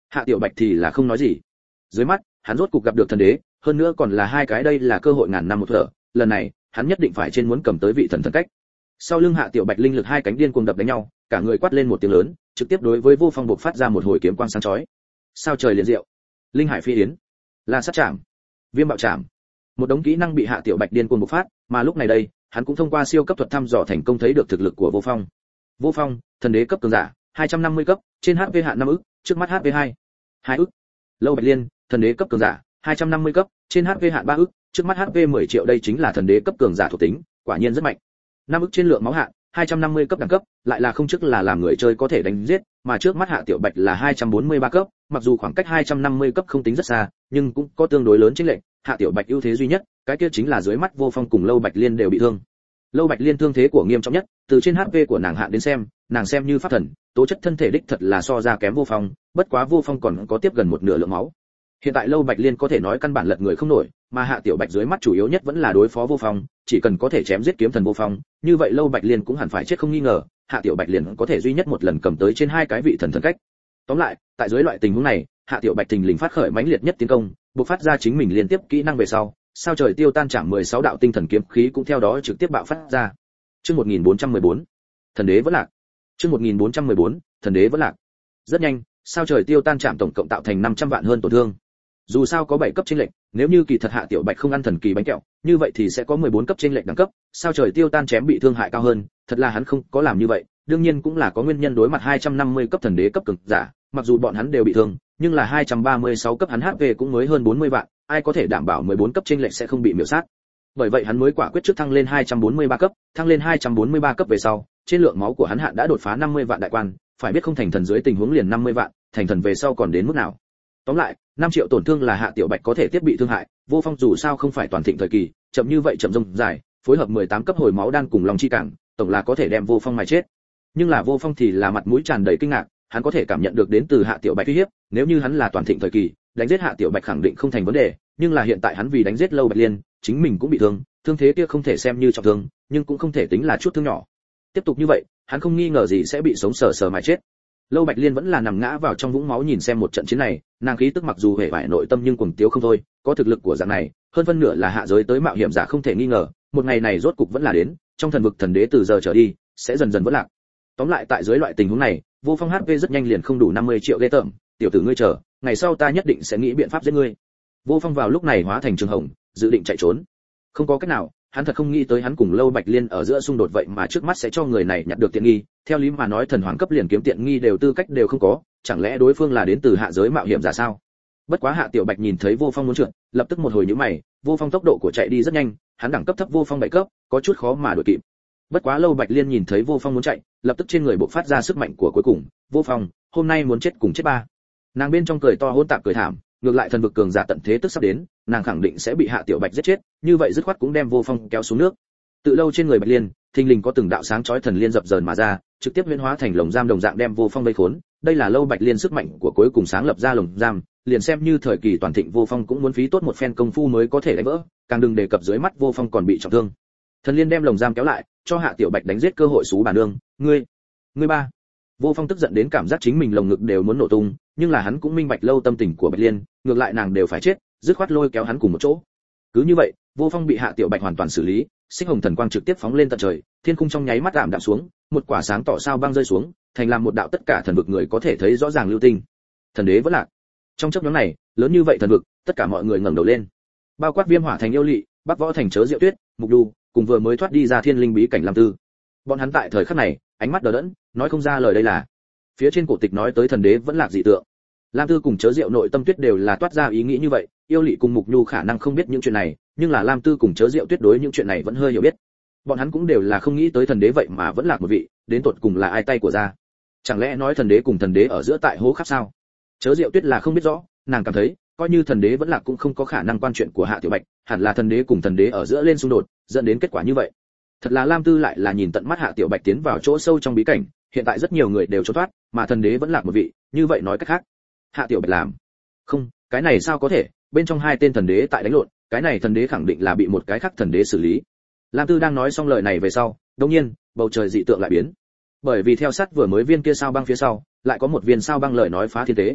Hạ Tiểu Bạch thì là không nói gì. Dưới mắt, hắn rốt cục gặp được thần đế, hơn nữa còn là hai cái, đây là cơ hội ngàn năm một thở, lần này, hắn nhất định phải trên muốn cầm tới vị thần thần cách. Sau lưng Hạ Tiểu Bạch linh lực hai cánh điên cuồng đập đánh nhau, cả người quát lên một tiếng lớn, trực tiếp đối với Vô Phong bộc phát ra một hồi kiếm quang sáng chói. Sao trời liền diệu, linh hải phi yến, la sát chạm, viêm bạo chạm. Một đống kỹ năng bị Hạ Tiểu Bạch điên cuồng bộc phát, mà lúc này đây, hắn cũng thông qua siêu cấp thuật thăm dò thành công thấy được thực lực của Vô Phong. Vô Phong, thần đế cấp cường giả, 250 cấp, trên HP hạn 5 ức, trước mắt HP 2 ức. Lâu Bạch Liên, thần đế cấp cường giả, 250 cấp, trên HP hạn 3 ức, trước mắt HP 10 triệu, đây chính là thần đế cấp cường giả thuộc tính, quả nhiên rất mạnh. 5 ức trên lượng máu hạn, 250 cấp đẳng cấp, lại là không trước là làm người chơi có thể đánh giết, mà trước mắt Hạ Tiểu Bạch là 243 cấp, mặc dù khoảng cách 250 cấp không tính rất xa, nhưng cũng có tương đối lớn chênh lệch. Hạ Tiểu Bạch ưu thế duy nhất, cái kia chính là dưới mắt Vô Phong cùng Lâu Bạch Liên đều bị thương. Lâu Bạch Liên thương thế của nghiêm trọng nhất, từ trên HP của nàng hạn đến xem, nàng xem như pháp thần, tố chất thân thể đích thật là so ra kém Vô Phong, bất quá Vô Phong còn có tiếp gần một nửa lượng máu. Hiện tại Lâu Bạch Liên có thể nói căn bản lật người không nổi, mà Hạ Tiểu Bạch dưới mắt chủ yếu nhất vẫn là đối phó Vô Phong, chỉ cần có thể chém giết kiếm thần Vô Phong, như vậy Lâu Bạch Liên cũng hẳn phải chết không nghi ngờ, Hạ Tiểu Bạch liền có thể duy nhất một lần cầm tới trên hai cái vị thần thần cách. Tóm lại, tại dưới loại tình huống này, Hạ Tiểu Bạch thình lình phát khởi mãnh liệt nhất tiến công, bộc phát ra chính mình liên tiếp kỹ năng về sau, sao trời tiêu tan chạm 16 đạo tinh thần kiếm khí cũng theo đó trực tiếp bạo phát ra. Chương 1414, thần đế vẫn lạc. Chương 1414, thần đế vẫn lạc. Rất nhanh, sao trời tiêu tan chạm tổng cộng tạo thành 500 vạn hơn tổn thương. Dù sao có 7 cấp chênh lệch, nếu như kỳ thật Hạ Tiểu Bạch không ăn thần kỳ bánh kẹo, như vậy thì sẽ có 14 cấp chênh lệch đẳng cấp, sao trời tiêu tan chém bị thương hại cao hơn, thật là hắn không có làm như vậy, đương nhiên cũng là có nguyên nhân đối mặt 250 cấp thần đế cấp cường giả, mặc dù bọn hắn đều bị thương, nhưng là 236 cấp hắn HP cũng mới hơn 40 vạn, ai có thể đảm bảo 14 cấp chênh lệch sẽ không bị miểu sát. Bởi vậy hắn mới quả quyết trước thăng lên 243 cấp, thăng lên 243 cấp về sau, trên lượng máu của hắn hạn đã đột phá 50 vạn đại quan, phải biết không thành thần dưới tình huống liền 50 vạn, thành thần về sau còn đến mức nào. Tóm lại, 5 triệu tổn thương là Hạ Tiểu Bạch có thể tiếp bị thương hại, Vô Phong dù sao không phải toàn thịnh thời kỳ, chậm như vậy chậm rông dài, phối hợp 18 cấp hồi máu đan cùng lòng chi cảng, tổng là có thể đem Vô Phong mà chết. Nhưng là Vô Phong thì là mặt mũi tràn đầy kinh ngạc, hắn có thể cảm nhận được đến từ Hạ Tiểu Bạch uy hiếp, nếu như hắn là toàn thịnh thời kỳ, đánh giết Hạ Tiểu Bạch khẳng định không thành vấn đề, nhưng là hiện tại hắn vì đánh giết Lâu Bạch Liên, chính mình cũng bị thương, thương thế kia không thể xem như trọng thương, nhưng cũng không thể tính là chút thương nhỏ. Tiếp tục như vậy, hắn không nghi ngờ gì sẽ bị sống sờ sờ mà chết. Lâu Bạch Liên vẫn là nằm ngã vào trong vũng máu nhìn xem một trận chiến này, nàng khí tức mặc dù hề bại nội tâm nhưng cuồng tiếu không thôi, có thực lực của dạng này, hơn phân nửa là hạ giới tới mạo hiểm giả không thể nghi ngờ, một ngày này rốt cục vẫn là đến, trong thần vực thần đế từ giờ trở đi, sẽ dần dần vỡ lạc. Tóm lại tại dưới loại tình huống này, Vô Phong HP rất nhanh liền không đủ 50 triệu ghê tởm, tiểu tử ngươi chờ, ngày sau ta nhất định sẽ nghĩ biện pháp giết ngươi. Vô Phong vào lúc này hóa thành trường hồng, dự định chạy trốn. Không có cách nào, hắn thật không nghĩ tới hắn cùng Lâu Bạch Liên ở giữa xung đột vậy mà trước mắt sẽ cho người này nhặt được tiện nghi, theo lý mà nói thần hoàng cấp liền kiếm tiện nghi đều tư cách đều không có, chẳng lẽ đối phương là đến từ hạ giới mạo hiểm giả sao? Bất quá Hạ Tiểu Bạch nhìn thấy Vô Phong muốn trượt, lập tức một hồi nhíu mày, Vô Phong tốc độ của chạy đi rất nhanh, hắn đẳng cấp thấp Vô Phong 7 cấp, có chút khó mà đuổi kịp. Bất quá Lâu Bạch Liên nhìn thấy Vô Phong muốn chạy, lập tức trên người bộc phát ra sức mạnh của cuối cùng, Vô Phong, hôm nay muốn chết cùng chết ba. Nàng bên trong cười to hỗn tạp cười thảm, ngược lại thần vực cường giả tận thế tức sắp đến, nàng khẳng định sẽ bị Hạ Tiểu Bạch giết chết, như vậy dứt khoát cũng đem Vô Phong kéo xuống nước. Tự lâu trên người Bạch Liên, thình lình có từng đạo sáng chói thần liên dập dờn mà ra, trực tiếp huyễn hóa thành lồng giam đồng dạng đem Vô Phong vây khốn. Đây là Lâu Bạch Liên sức mạnh của cuối cùng sáng lập ra lồng giam, liền xem như thời kỳ toàn thịnh Vô Phong cũng muốn phí tốt một phen công phu mới có thể đánh vỡ, càng đừng đề cập dưới mắt Vô Phong còn bị trọng thương. Thần liên đem lồng giam kéo lại, cho Hạ Tiểu Bạch đánh giết cơ hội xú bà nương, ngươi ba. Vô Phong tức giận đến cảm giác chính mình lồng ngực đều muốn nổ tung, nhưng là hắn cũng minh bạch Lâu tâm tình của Bạch Liên, ngược lại nàng đều phải chết, dứt khoát lôi kéo hắn cùng một chỗ. Cứ như vậy, Vô Phong bị Hạ Tiểu Bạch hoàn toàn xử lý, xích hồng thần quang trực tiếp phóng lên tận trời, thiên khung trong nháy mắt ảm đạm xuống, một quả sáng tỏ sao băng rơi xuống, thành làm một đạo tất cả thần vực người có thể thấy rõ ràng lưu tinh. Thần đế vẫn lạc. Trong chốc ngắn này, lớn như vậy thần vực, tất cả mọi người ngẩng đầu lên. Bao quát Viêm Hỏa thành yêu lị, Bắc Võ thành chớ Diệu Tuyết, Mục Đu, cùng vừa mới thoát đi ra thiên linh bí cảnh Lam Tư. Bọn hắn tại thời khắc này, ánh mắt đờ đẫn, nói không ra lời đây là. Phía trên cổ tịch nói tới thần đế vẫn lạc dị tượng. Lam Tư cùng chớ Diệu nội tâm tuyết đều là toát ra ý nghĩ như vậy, yêu lị cùng Mục Nhu khả năng không biết những chuyện này, nhưng là Lam Tư cùng chớ Diệu tuyệt đối những chuyện này vẫn hơi hiểu biết. Bọn hắn cũng đều là không nghĩ tới thần đế vậy mà vẫn lạc một vị, đến tột cùng là ai tay của ra. Chẳng lẽ nói thần đế cùng thần đế ở giữa tại hố khắp sao? Chớ Diệu tuyết là không biết rõ, nàng cảm thấy, coi như thần đế vẫn lạc cũng không có khả năng quan chuyện của Hạ Tiểu Bạch, hẳn là thần đế cùng thần đế ở giữa lên xung đột, dẫn đến kết quả như vậy. Thật là Lam Tư lại là nhìn tận mắt Hạ Tiểu Bạch tiến vào chỗ sâu trong bí cảnh, hiện tại rất nhiều người đều trốn thoát, mà thần đế vẫn lạc một vị, như vậy nói cách khác, Hạ Tiểu Bạch làm. Không, cái này sao có thể, bên trong hai tên thần đế tại đánh lộn, cái này thần đế khẳng định là bị một cái khác thần đế xử lý. Lam Tư đang nói xong lời này về sau, đột nhiên, bầu trời dị tượng lại biến. Bởi vì theo sát vừa mới viên kia sao băng phía sau, lại có một viên sao băng lời nói phá thiên tế.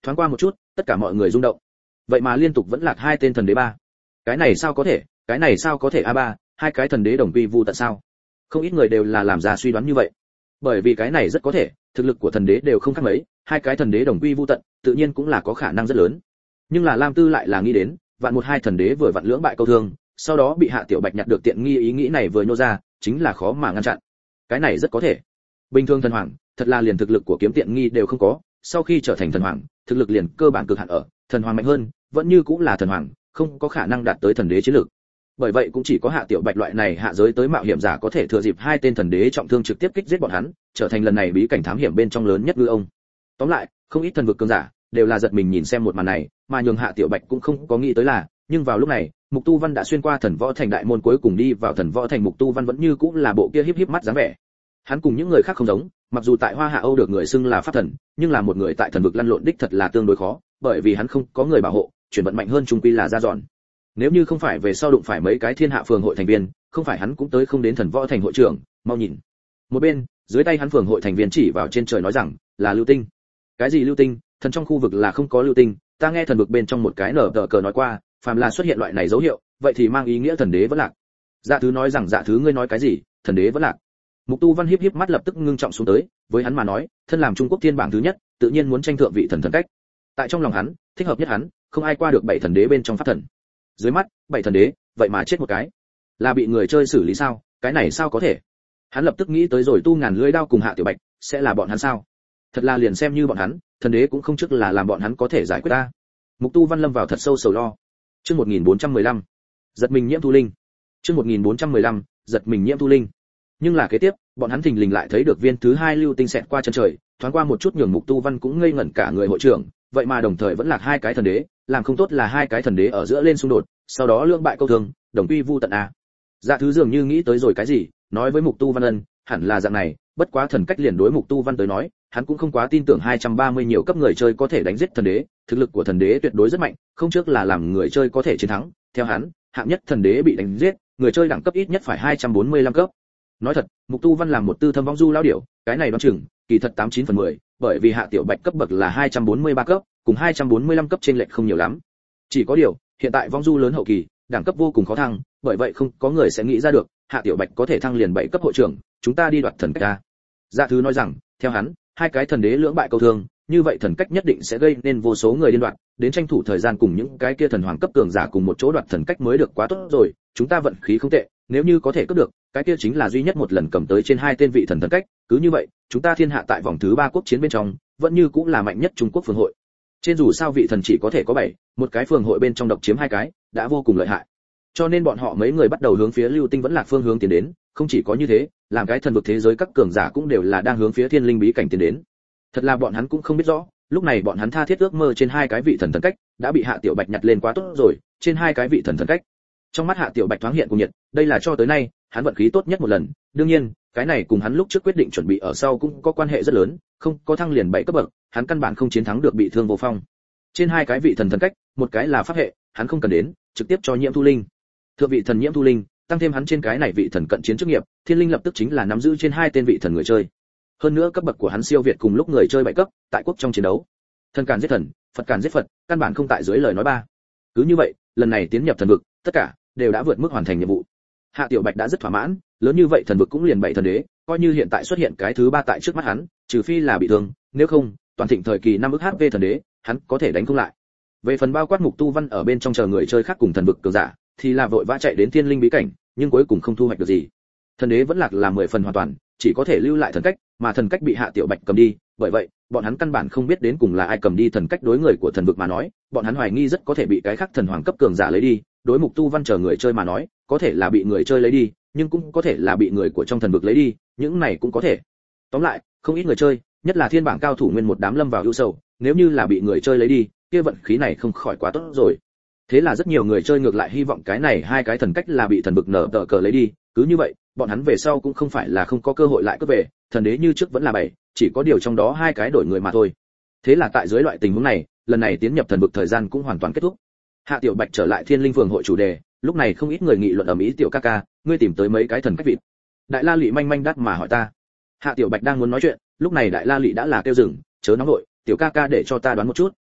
Thoáng qua một chút, tất cả mọi người rung động. Vậy mà liên tục vẫn lạc hai tên thần đế ba. Cái này sao có thể, cái này sao có thể a ba, hai cái thần đế đồng quy vu tận sao? Không ít người đều là làm ra suy đoán như vậy. Bởi vì cái này rất có thể, thực lực của thần đế đều không khác mấy, hai cái thần đế đồng quy vu tận, tự nhiên cũng là có khả năng rất lớn. Nhưng là Lam Tư lại là nghĩ đến, vạn một hai thần đế vừa vặn lưỡng bại câu thương, sau đó bị Hạ Tiểu Bạch nhặt được tiện nghi, ý nghĩ này vừa nhô ra, chính là khó mà ngăn chặn. Cái này rất có thể. Bình thường thần hoàng, thật là liền thực lực của kiếm tiện nghi đều không có, sau khi trở thành thần hoàng, thực lực liền cơ bản cực hạn ở, thần hoàng mạnh hơn, vẫn như cũng là thần hoàng, không có khả năng đạt tới thần đế chiến lược. Bởi vậy cũng chỉ có Hạ Tiểu Bạch loại này hạ giới tới mạo hiểm giả có thể thừa dịp hai tên thần đế trọng thương trực tiếp kích giết bọn hắn, trở thành lần này bí cảnh thám hiểm bên trong lớn nhất ngư ông. Tóm lại, không ít thần vực cường giả đều là giật mình nhìn xem một màn này, mà nhường Hạ Tiểu Bạch cũng không có nghĩ tới là, nhưng vào lúc này, Mục Tu Văn đã xuyên qua thần võ thành đại môn, cuối cùng đi vào thần võ thành. Mục Tu Văn vẫn như cũng là bộ kia híp híp mắt dáng vẻ. Hắn cùng những người khác không giống, mặc dù tại Hoa Hạ Âu được người xưng là pháp thần, nhưng là một người tại thần vực lăn lộn đích thật là tương đối khó, bởi vì hắn không có người bảo hộ, chuyển vận mạnh hơn trung quy là ra dọn. Nếu như không phải về sau đụng phải mấy cái thiên hạ phường hội thành viên, không phải hắn cũng tới không đến thần võ thành hội trưởng. Mau nhìn, một bên dưới tay hắn phường hội thành viên chỉ vào trên trời nói rằng là lưu tinh. Cái gì lưu tinh? Thần trong khu vực là không có lưu tinh, ta nghe thần vực bên trong một cái nở tờ cờ nói qua, phàm là xuất hiện loại này dấu hiệu, vậy thì mang ý nghĩa thần đế vẫn lạc. Dạ Thứ nói rằng dạ Thứ ngươi nói cái gì? Thần đế vẫn lạc? Mục Tu Văn híp híp mắt lập tức ngưng trọng xuống tới, với hắn mà nói, thân làm Trung Quốc thiên bảng thứ nhất, tự nhiên muốn tranh thượng vị thần thần cách. Tại trong lòng hắn, thích hợp nhất hắn, không ai qua được bảy thần đế bên trong pháp thần. Dưới mắt, bảy thần đế, vậy mà chết một cái, là bị người chơi xử lý sao? Cái này sao có thể? Hắn lập tức nghĩ tới rồi Tu Ngàn Lưỡi Đao cùng Hạ Tiểu Bạch, sẽ là bọn hắn sao? Thật là liền xem như bọn hắn, thần đế cũng không chắc là làm bọn hắn có thể giải quyết ta. Mục Tu Văn lâm vào thật sâu sầu lo. Chương 1415, giật mình nhiễm thu linh. Chương 1415, giật mình nhiễm thu linh. Nhưng là kế tiếp, bọn hắn thình lình lại thấy được viên thứ hai lưu tinh xẹt qua chân trời, thoáng qua một chút nhường Mục Tu Văn cũng ngây ngẩn cả người. Hội trưởng, vậy mà đồng thời vẫn là hai cái thần đế, làm không tốt là hai cái thần đế ở giữa lên xung đột, sau đó lưỡng bại câu thương, đồng quy vu tận a. Dạ Thứ dường như nghĩ tới rồi cái gì, nói với Mục Tu Văn ân, hẳn là dạng này, bất quá thần cách liền đối Mục Tu Văn tới nói, hắn cũng không quá tin tưởng 230 nhiều cấp người chơi có thể đánh giết thần đế, thực lực của thần đế tuyệt đối rất mạnh, không trước là làm người chơi có thể chiến thắng, theo hắn, hạng nhất thần đế bị đánh giết, người chơi đẳng cấp ít nhất phải 245 cấp. Nói thật, Mục Tu Văn làm một tư thâm vong du lão điểu, cái này đoán chừng, kỳ thật 89 phần 10, bởi vì Hạ Tiểu Bạch cấp bậc là 243 cấp, cùng 245 cấp trên lệch không nhiều lắm. Chỉ có điều, hiện tại vong du lớn hậu kỳ, đẳng cấp vô cùng khó thăng, bởi vậy không có người sẽ nghĩ ra được, Hạ Tiểu Bạch có thể thăng liền 7 cấp hội trưởng, chúng ta đi đoạt thần cách a. Dạ Thứ nói rằng, theo hắn, hai cái thần đế lưỡng bại câu thương, như vậy thần cách nhất định sẽ gây nên vô số người điên loạn, đến tranh thủ thời gian cùng những cái kia thần hoàng cấp cường giả cùng một chỗ đoạt thần cách mới được. Quá tốt rồi, chúng ta vận khí không tệ, nếu như có thể cướp được, cái kia chính là duy nhất một lần cầm tới trên hai tên vị thần thần cách, cứ như vậy, chúng ta thiên hạ tại vòng thứ 3 quốc chiến bên trong, vẫn như cũng là mạnh nhất Trung Quốc phường hội. Trên dù sao vị thần chỉ có thể có 7, một cái phường hội bên trong độc chiếm hai cái, đã vô cùng lợi hại. Cho nên bọn họ mấy người bắt đầu hướng phía lưu tinh vẫn lạc phương hướng tiến đến, không chỉ có như thế, làm cái thần vực thế giới các cường giả cũng đều là đang hướng phía thiên linh bí cảnh tiến đến. Thật là bọn hắn cũng không biết rõ, lúc này bọn hắn tha thiết ước mơ trên hai cái vị thần thần cách đã bị Hạ Tiểu Bạch nhặt lên quá tốt rồi, trên hai cái vị thần thần cách. Trong mắt Hạ Tiểu Bạch thoáng hiện cùng nhiệt, đây là cho tới nay hắn vận khí tốt nhất một lần, đương nhiên, cái này cùng hắn lúc trước quyết định chuẩn bị ở sau cũng có quan hệ rất lớn, không có thăng liền 7 cấp bậc, hắn căn bản không chiến thắng được bị thương vô phong. Trên hai cái vị thần thần cách, một cái là pháp hệ, hắn không cần đến, trực tiếp cho Nhiễm Thu Linh. Thượng vị thần Nhiễm Thu Linh, tăng thêm hắn trên cái này vị thần cận chiến chức nghiệp, Thiên Linh lập tức chính là nắm giữ trên hai tên vị thần người chơi. Hơn nữa cấp bậc của hắn siêu việt cùng lúc người chơi 7 cấp, tại quốc trong chiến đấu. Thần càn giết thần, Phật càn giết Phật, căn bản không tại dưới lời nói ba. Cứ như vậy, lần này tiến nhập thần vực, tất cả đều đã vượt mức hoàn thành nhiệm vụ. Hạ Tiểu Bạch đã rất thỏa mãn, lớn như vậy thần vực cũng liền 7 thần đế, coi như hiện tại xuất hiện cái thứ 3 tại trước mắt hắn, trừ phi là bị thương, nếu không, toàn thịnh thời kỳ 5 ức HP thần đế, hắn có thể đánh không lại. Về phần bao quát Mục Tu Văn ở bên trong chờ người chơi khác cùng thần vực cường giả, thì là vội vã chạy đến thiên linh bí cảnh, nhưng cuối cùng không thu hoạch được gì. Thần đế vẫn lạc là 10 phần hoàn toàn, chỉ có thể lưu lại thần cách, mà thần cách bị Hạ Tiểu Bạch cầm đi, bởi vậy, bọn hắn căn bản không biết đến cùng là ai cầm đi thần cách. Đối người của thần vực mà nói, bọn hắn hoài nghi rất có thể bị cái khác thần hoàng cấp cường giả lấy đi, đối Mục Tu Văn chờ người chơi mà nói, có thể là bị người chơi lấy đi, nhưng cũng có thể là bị người của trong thần vực lấy đi, những này cũng có thể. Tóm lại, không ít người chơi, nhất là thiên bảng cao thủ nguyên một đám lâm vào ưu sầu, nếu như là bị người chơi lấy đi, kia vận khí này không khỏi quá tốt rồi. Thế là rất nhiều người chơi ngược lại hy vọng cái này hai cái thần cách là bị thần vực nở tờ cờ lấy đi, cứ như vậy, bọn hắn về sau cũng không phải là không có cơ hội lại cướp về, thần đế như trước vẫn là 7, chỉ có điều trong đó hai cái đổi người mà thôi. Thế là tại dưới loại tình huống này, lần này tiến nhập thần vực thời gian cũng hoàn toàn kết thúc. Hạ Tiểu Bạch trở lại Thiên Linh Phường hội chủ đề, lúc này không ít người nghị luận ầm ĩ, tiểu ca ca, ngươi tìm tới mấy cái thần cách vịt. Đại La Lị manh manh đắt mà hỏi ta. Hạ Tiểu Bạch đang muốn nói chuyện, lúc này Đại La Lị đã là kêu dừng, chớ nóng nội, tiểu ca ca để cho ta đoán một chút,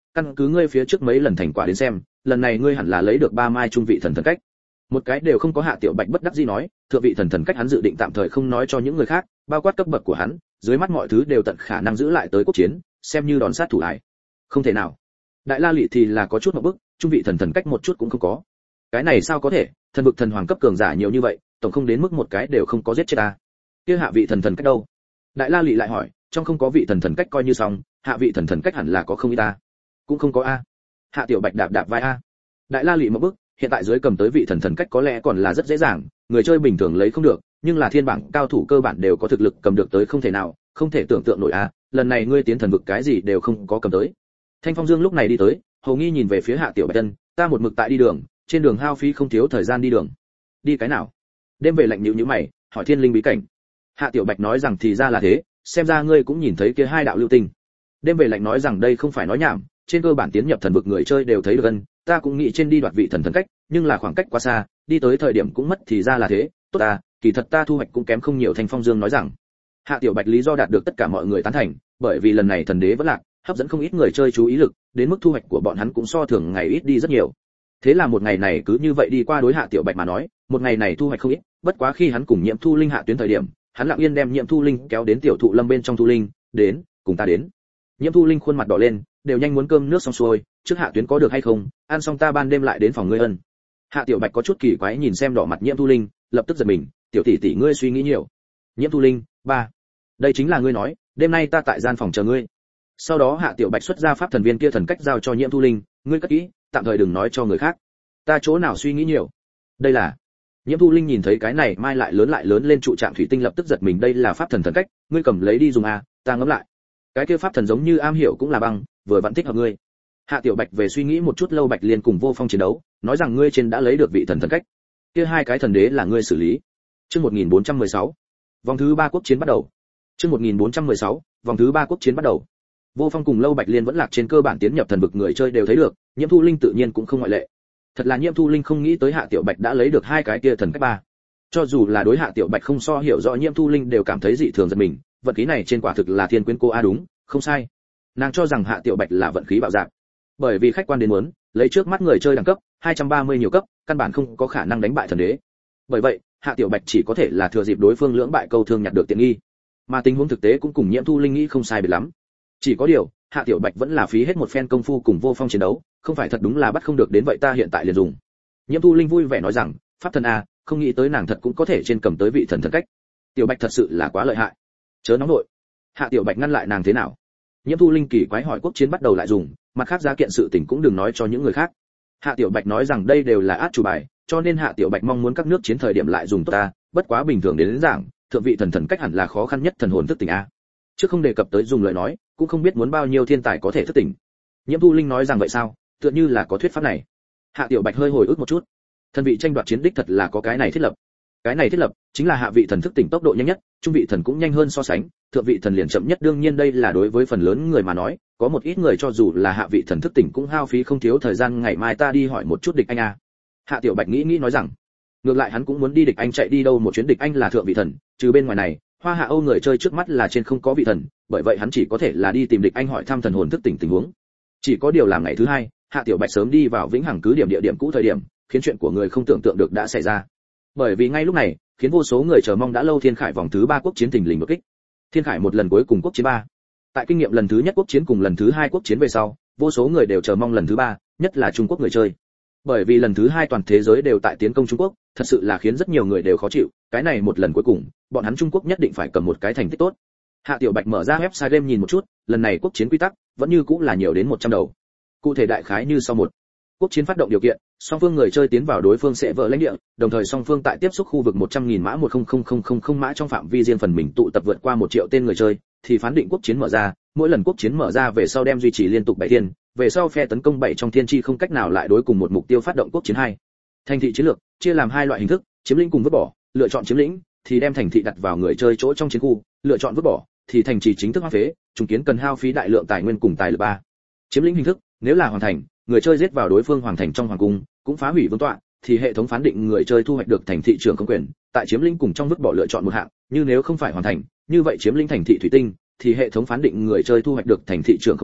căn cứ ngươi phía trước mấy lần thành quả đến xem, lần này ngươi hẳn là lấy được 3 mai trung vị thần thần cách. Một cái đều không có. Hạ Tiểu Bạch bất đắc dĩ nói, thượng vị thần thần cách hắn dự định tạm thời không nói cho những người khác, bao quát cấp bậc của hắn, dưới mắt mọi thứ đều tận khả năng giữ lại tới quốc chiến, xem như đòn sát thủ ải. Không thể nào. Đại La Lị thì là có chút ngộp bức, trung vị thần thần cách một chút cũng không có. Cái này sao có thể, thần vực thần hoàng cấp cường giả nhiều như vậy, tổng không đến mức một cái đều không có giết chết ta. Kia hạ vị thần thần cách đâu? Đại La Lị lại hỏi, trong không có vị thần thần cách coi như xong, hạ vị thần thần cách hẳn là có không ít ta. Cũng không có a. Hạ Tiểu Bạch đạp đạp vai a. Đại La Lị một bước, hiện tại dưới cầm tới vị thần thần cách có lẽ còn là rất dễ dàng, người chơi bình thường lấy không được, nhưng là thiên bảng cao thủ cơ bản đều có thực lực cầm được tới không thể nào, không thể tưởng tượng nổi a, lần này ngươi tiến thần vực cái gì đều không có cầm tới. Thanh Phong Dương lúc này đi tới, hầu nghi nhìn về phía Hạ Tiểu Bạch Tân, ta một mực tại đi đường, trên đường hao phí không thiếu thời gian đi đường. Đi cái nào? Đêm về lạnh nhíu mày, hỏi Thiên Linh bí cảnh. Hạ Tiểu Bạch nói rằng thì ra là thế, xem ra ngươi cũng nhìn thấy kia hai đạo lưu tinh. Đêm về lạnh nói rằng đây không phải nói nhảm, trên cơ bản tiến nhập thần vực người chơi đều thấy được gần, ta cũng nghĩ trên đi đoạt vị thần thần cách, nhưng là khoảng cách quá xa, đi tới thời điểm cũng mất thì ra là thế, tốt ta, kỳ thật ta thu hoạch cũng kém không nhiều. Thanh Phong Dương nói rằng. Hạ Tiểu Bạch lý do đạt được tất cả mọi người tán thành, bởi vì lần này thần đế vẫn lạc, hấp dẫn không ít người chơi chú ý lực, đến mức thu hoạch của bọn hắn cũng so thường ngày ít đi rất nhiều. Thế là một ngày này cứ như vậy đi qua, đối Hạ Tiểu Bạch mà nói, một ngày này thu hoạch không ít, bất quá khi hắn cùng Nhiệm Thu Linh hạ tuyến thời điểm, hắn lặng yên đem Nhiệm Thu Linh kéo đến tiểu thụ lâm bên trong. Thu Linh, đến, cùng ta đến. Nhiệm Thu Linh khuôn mặt đỏ lên, đều nhanh muốn cơm nước xong xuôi, trước hạ tuyến có được hay không, ăn xong ta ban đêm lại đến phòng ngươi ân. Hạ Tiểu Bạch có chút kỳ quái nhìn xem đỏ mặt Nhiệm Thu Linh, lập tức giật mình, tiểu tỷ tỷ ngươi suy nghĩ nhiều. Nhiệm Thu Linh, ba, đây chính là ngươi nói, đêm nay ta tại gian phòng chờ ngươi. Sau đó Hạ Tiểu Bạch xuất ra pháp thần viên kia thần cách giao cho Nhiệm Thu Linh, ngươi cất kỹ, tạm thời đừng nói cho người khác. Ta chỗ nào suy nghĩ nhiều? Đây là. Nhiệm Thu Linh nhìn thấy cái này mai lại lớn lên trụ trạng thủy tinh lập tức giật mình, đây là pháp thần thần cách, ngươi cầm lấy đi dùng à, ta ngẫm lại. Cái kia pháp thần giống như am hiểu cũng là băng, vừa vẫn thích hợp ngươi. Hạ Tiểu Bạch về suy nghĩ một chút lâu, Bạch Liên cùng Vô Phong chiến đấu, nói rằng ngươi trên đã lấy được vị thần thần cách. Kia hai cái thần đế là ngươi xử lý. Chương 1416. Vòng thứ 3 quốc chiến bắt đầu. Chương 1416. Vòng thứ 3 quốc chiến bắt đầu. Vô Phong cùng Lâu Bạch Liên vẫn lạc trên cơ bản tiến nhập thần vực người chơi đều thấy được, Nhiễm Thu Linh tự nhiên cũng không ngoại lệ. Thật là Nhiễm Thu Linh không nghĩ tới Hạ Tiểu Bạch đã lấy được hai cái kia thần cách ba. Cho dù là đối Hạ Tiểu Bạch không so hiểu rõ, Nhiễm Thu Linh đều cảm thấy dị thường giật mình, vận khí này trên quả thực là thiên quyến cô a. Đúng, không sai. Nàng cho rằng Hạ Tiểu Bạch là vận khí bạo dạn. Bởi vì khách quan đến muốn, lấy trước mắt người chơi đẳng cấp 230 nhiều cấp, căn bản không có khả năng đánh bại thần đế. Bởi vậy, Hạ Tiểu Bạch chỉ có thể là thừa dịp đối phương lưỡng bại câu thương nhặt được tiện nghi. Mà tình huống thực tế cũng cùng Nhiễm Thu Linh nghĩ không sai biệt lắm. Chỉ có điều, Hạ Tiểu Bạch vẫn là phí hết một phen công phu cùng Vô Phong chiến đấu, không phải thật đúng là bắt không được đến vậy ta hiện tại liền dùng. Nhiễm Thu Linh vui vẻ nói rằng, pháp thần a, không nghĩ tới nàng thật cũng có thể trên cầm tới vị thần thần cách. Tiểu Bạch thật sự là quá lợi hại. Chớ nóng nội. Hạ Tiểu Bạch ngăn lại nàng thế nào? Nhiễm Thu Linh kỳ quái hỏi, quốc chiến bắt đầu lại dùng, mặt khác giá kiện sự tình cũng đừng nói cho những người khác. Hạ Tiểu Bạch nói rằng đây đều là át chủ bài, cho nên Hạ Tiểu Bạch mong muốn các nước chiến thời điểm lại dùng tốt ta, bất quá bình thường đến giảng, thượng vị thần thần cách hẳn là khó khăn nhất thần hồn thức tỉnh a. Chứ không đề cập tới dùng lời nói, cũng không biết muốn bao nhiêu thiên tài có thể thức tỉnh. Nhiễm Thu Linh nói rằng vậy sao, tựa như là có thuyết pháp này. Hạ Tiểu Bạch hơi hồi ức một chút, thần vị tranh đoạt chiến đích thật là có cái này thiết lập. Cái này thiết lập chính là hạ vị thần thức tỉnh tốc độ nhanh nhất, trung vị thần cũng nhanh hơn so sánh, thượng vị thần liền chậm nhất. Đương nhiên đây là đối với phần lớn người mà nói, có một ít người cho dù là hạ vị thần thức tỉnh cũng hao phí không thiếu thời gian. Ngày mai ta đi hỏi một chút Địch Anh a. Hạ Tiểu Bạch nghĩ nói rằng, ngược lại hắn cũng muốn đi Địch Anh chạy đi đâu một chuyến. Địch Anh là thượng vị thần, trừ bên ngoài này, Hoa Hạ Âu người chơi trước mắt là trên không có vị thần, bởi vậy hắn chỉ có thể là đi tìm Địch Anh hỏi thăm thần hồn thức tỉnh tình huống. Chỉ có điều làm ngày thứ hai, Hạ Tiểu Bạch sớm đi vào vĩnh hằng cứ điểm địa điểm cũ thời điểm, khiến chuyện của người không tưởng tượng được đã xảy ra. Bởi vì ngay lúc này, khiến vô số người chờ mong đã lâu Thiên Khải vòng thứ 3 quốc chiến thình lình đột kích. Thiên Khải một lần cuối cùng quốc chiến 3. Tại kinh nghiệm lần thứ nhất quốc chiến cùng lần thứ 2 quốc chiến về sau, vô số người đều chờ mong lần thứ 3, nhất là Trung Quốc người chơi. Bởi vì lần thứ 2 toàn thế giới đều tại tiến công Trung Quốc, thật sự là khiến rất nhiều người đều khó chịu, cái này một lần cuối cùng, bọn hắn Trung Quốc nhất định phải cầm một cái thành tích tốt. Hạ Tiểu Bạch mở ra website game nhìn một chút, lần này quốc chiến quy tắc vẫn như cũng là nhiều đến 100 đầu. Cụ thể đại khái như sau: một, quốc chiến phát động điều kiện, song phương người chơi tiến vào đối phương sẽ vỡ lãnh địa, đồng thời song phương tại tiếp xúc khu vực 100.000 mã 100000 mã trong phạm vi riêng phần mình tụ tập vượt qua 1 triệu tên người chơi, thì phán định quốc chiến mở ra. Mỗi lần quốc chiến mở ra về sau đem duy trì liên tục 7 thiên, về sau phe tấn công 7 trong thiên chi không cách nào lại đối cùng một mục tiêu phát động quốc chiến 2. Thành thị chiến lược chia làm 2 loại hình thức, chiếm lĩnh cùng vứt bỏ. Lựa chọn chiếm lĩnh thì đem thành thị đặt vào người chơi chỗ trong chiến khu, lựa chọn vứt bỏ thì thành trì chính thức hoang phế, trùng kiến cần hao phí đại lượng tài nguyên cùng tài lực 3. Chiếm lĩnh hình thức, nếu là hoàn thành, người chơi giết vào đối phương hoàng thành trong hoàng cung, cũng phá hủy vương tọa, thì hệ thống phán định người chơi thu hoạch được thành thị trưởng công quyền, tại chiếm lĩnh cùng trong vứt bỏ lựa chọn một hạng, như nếu không phải hoàn thành, như vậy chiếm lĩnh thành thị thủy tinh, thì hệ thống phán định người chơi thu hoạch được thành thị trưởng công quyền,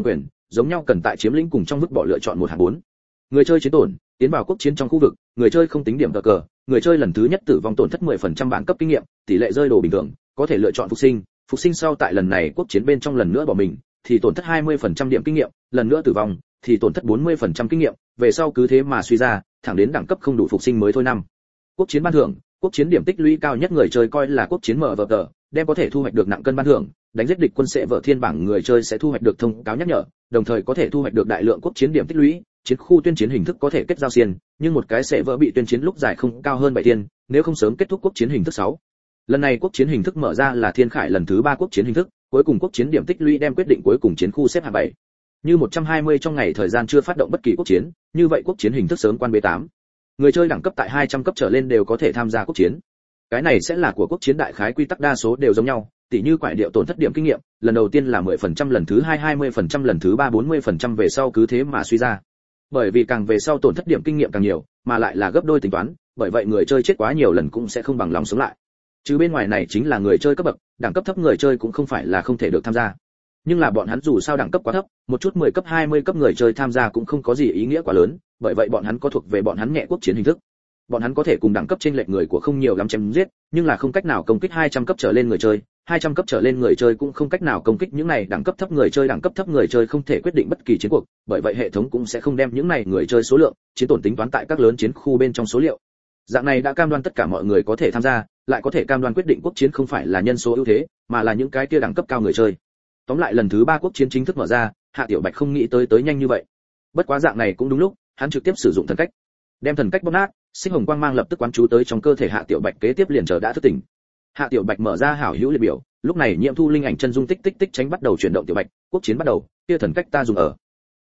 giống nhau cần tại chiếm lĩnh cùng trong vứt bỏ lựa chọn một hạng 4. Người chơi chiến tổn, tiến vào quốc chiến trong khu vực, người chơi không tính điểm cờ, người chơi lần thứ nhất tử vong tổn thất 10% bản cấp kinh nghiệm, tỷ lệ rơi đồ bình thường, có thể lựa chọn phục sinh sau tại lần này quốc chiến bên trong lần nữa bỏ mình, thì tổn thất 20% điểm kinh nghiệm, lần nữa tử vong thì tổn thất 40% kinh nghiệm, về sau cứ thế mà suy ra, thẳng đến đẳng cấp không đủ phục sinh mới thôi năm. Quốc chiến ban thưởng, quốc chiến điểm tích lũy cao nhất người chơi coi là quốc chiến MVG, đem có thể thu hoạch được nặng cân ban thưởng, đánh giết địch quân sẽ vở thiên bảng người chơi sẽ thu hoạch được thông cáo nhắc nhở, đồng thời có thể thu hoạch được đại lượng quốc chiến điểm tích lũy, chiến khu tuyên chiến hình thức có thể kết giao xiên, nhưng một cái sẽ vỡ bị tuyên chiến lúc dài không cao hơn 7 thiên, nếu không sớm kết thúc quốc chiến hình thức 6. Lần này quốc chiến hình thức mở ra là Thiên Khải lần thứ 3 quốc chiến hình thức, cuối cùng quốc chiến điểm tích lũy đem quyết định cuối cùng chiến khu xếp hạng 7. Như 120 trong ngày thời gian chưa phát động bất kỳ quốc chiến, như vậy quốc chiến hình thức sớm quan B8. Người chơi đẳng cấp tại 200 cấp trở lên đều có thể tham gia quốc chiến. Cái này sẽ là của quốc chiến đại khái quy tắc đa số đều giống nhau, tỉ như quải điệu tổn thất điểm kinh nghiệm, lần đầu tiên là 10%, lần thứ 2 20%, lần thứ 3 40% về sau cứ thế mà suy ra. Bởi vì càng về sau tổn thất điểm kinh nghiệm càng nhiều, mà lại là gấp đôi tính toán, bởi vậy người chơi chết quá nhiều lần cũng sẽ không bằng lòng sống lại. Chứ bên ngoài này chính là người chơi cấp bậc, đẳng cấp thấp người chơi cũng không phải là không thể được tham gia. Nhưng là bọn hắn dù sao đẳng cấp quá thấp, một chút 10 cấp 20 cấp người chơi tham gia cũng không có gì ý nghĩa quá lớn, bởi vậy bọn hắn có thuộc về bọn hắn nhẹ quốc chiến hình thức. Bọn hắn có thể cùng đẳng cấp trên lệch người của không nhiều lắm chém giết, nhưng là không cách nào công kích 200 cấp trở lên người chơi, 200 cấp trở lên người chơi cũng không cách nào công kích những này đẳng cấp thấp người chơi không thể quyết định bất kỳ chiến cuộc, bởi vậy hệ thống cũng sẽ không đem những này người chơi số lượng, chiến tổn tính toán tại các lớn chiến khu bên trong số liệu. Dạng này đã cam đoan tất cả mọi người có thể tham gia, lại có thể cam đoan quyết định quốc chiến không phải là nhân số ưu thế, mà là những cái kia đẳng cấp cao người chơi. Tóm lại lần thứ 3 quốc chiến chính thức mở ra, Hạ Tiểu Bạch không nghĩ tới nhanh như vậy. Bất quá dạng này cũng đúng lúc, hắn trực tiếp sử dụng thần cách, đem thần cách bóp nát, sinh hồng quang mang lập tức quán chú tới trong cơ thể Hạ Tiểu Bạch, kế tiếp liền chờ đã thức tỉnh. Hạ Tiểu Bạch mở ra hảo hữu liệt biểu, lúc này Nhiễm Thu Linh ảnh chân dung tích tránh bắt đầu chuyển động. Tiểu Bạch, quốc chiến bắt đầu, kia thần cách ta dùng ở.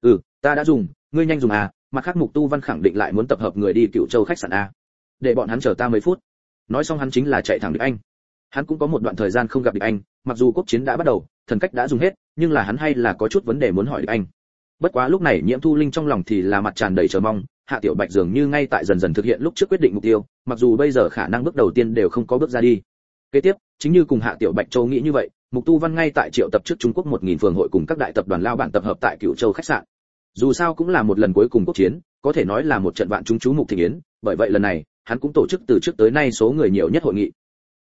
Ta đã dùng, ngươi nhanh dùng à, mặt khác Mục Tu Văn khẳng định lại muốn tập hợp người đi Cửu Châu khách sạn a. Để bọn hắn chờ ta mấy phút. Nói xong hắn chính là chạy thẳng địch anh. Hắn cũng có một đoạn thời gian không gặp địch anh, mặc dù quốc chiến đã bắt đầu, thần cách đã dùng hết, nhưng là hắn hay là có chút vấn đề muốn hỏi địch anh. Bất quá lúc này Nhiễm Thu Linh trong lòng thì là mặt tràn đầy chờ mong, Hạ Tiểu Bạch dường như ngay tại dần dần thực hiện lúc trước quyết định mục tiêu, mặc dù bây giờ khả năng bước đầu tiên đều không có bước ra đi. Kế tiếp, chính như cùng Hạ Tiểu Bạch Châu nghĩ như vậy, Mục Tu Văn ngay tại triệu tập trước Trung Quốc 1000 phường hội cùng các đại tập đoàn lao bản tập hợp tại Cửu Châu khách sạn. Dù sao cũng là một lần cuối cùng quốc chiến, có thể nói là một trận vạn chúng chú mục thịnh yến, bởi vậy lần này, hắn cũng tổ chức từ trước tới nay số người nhiều nhất hội nghị.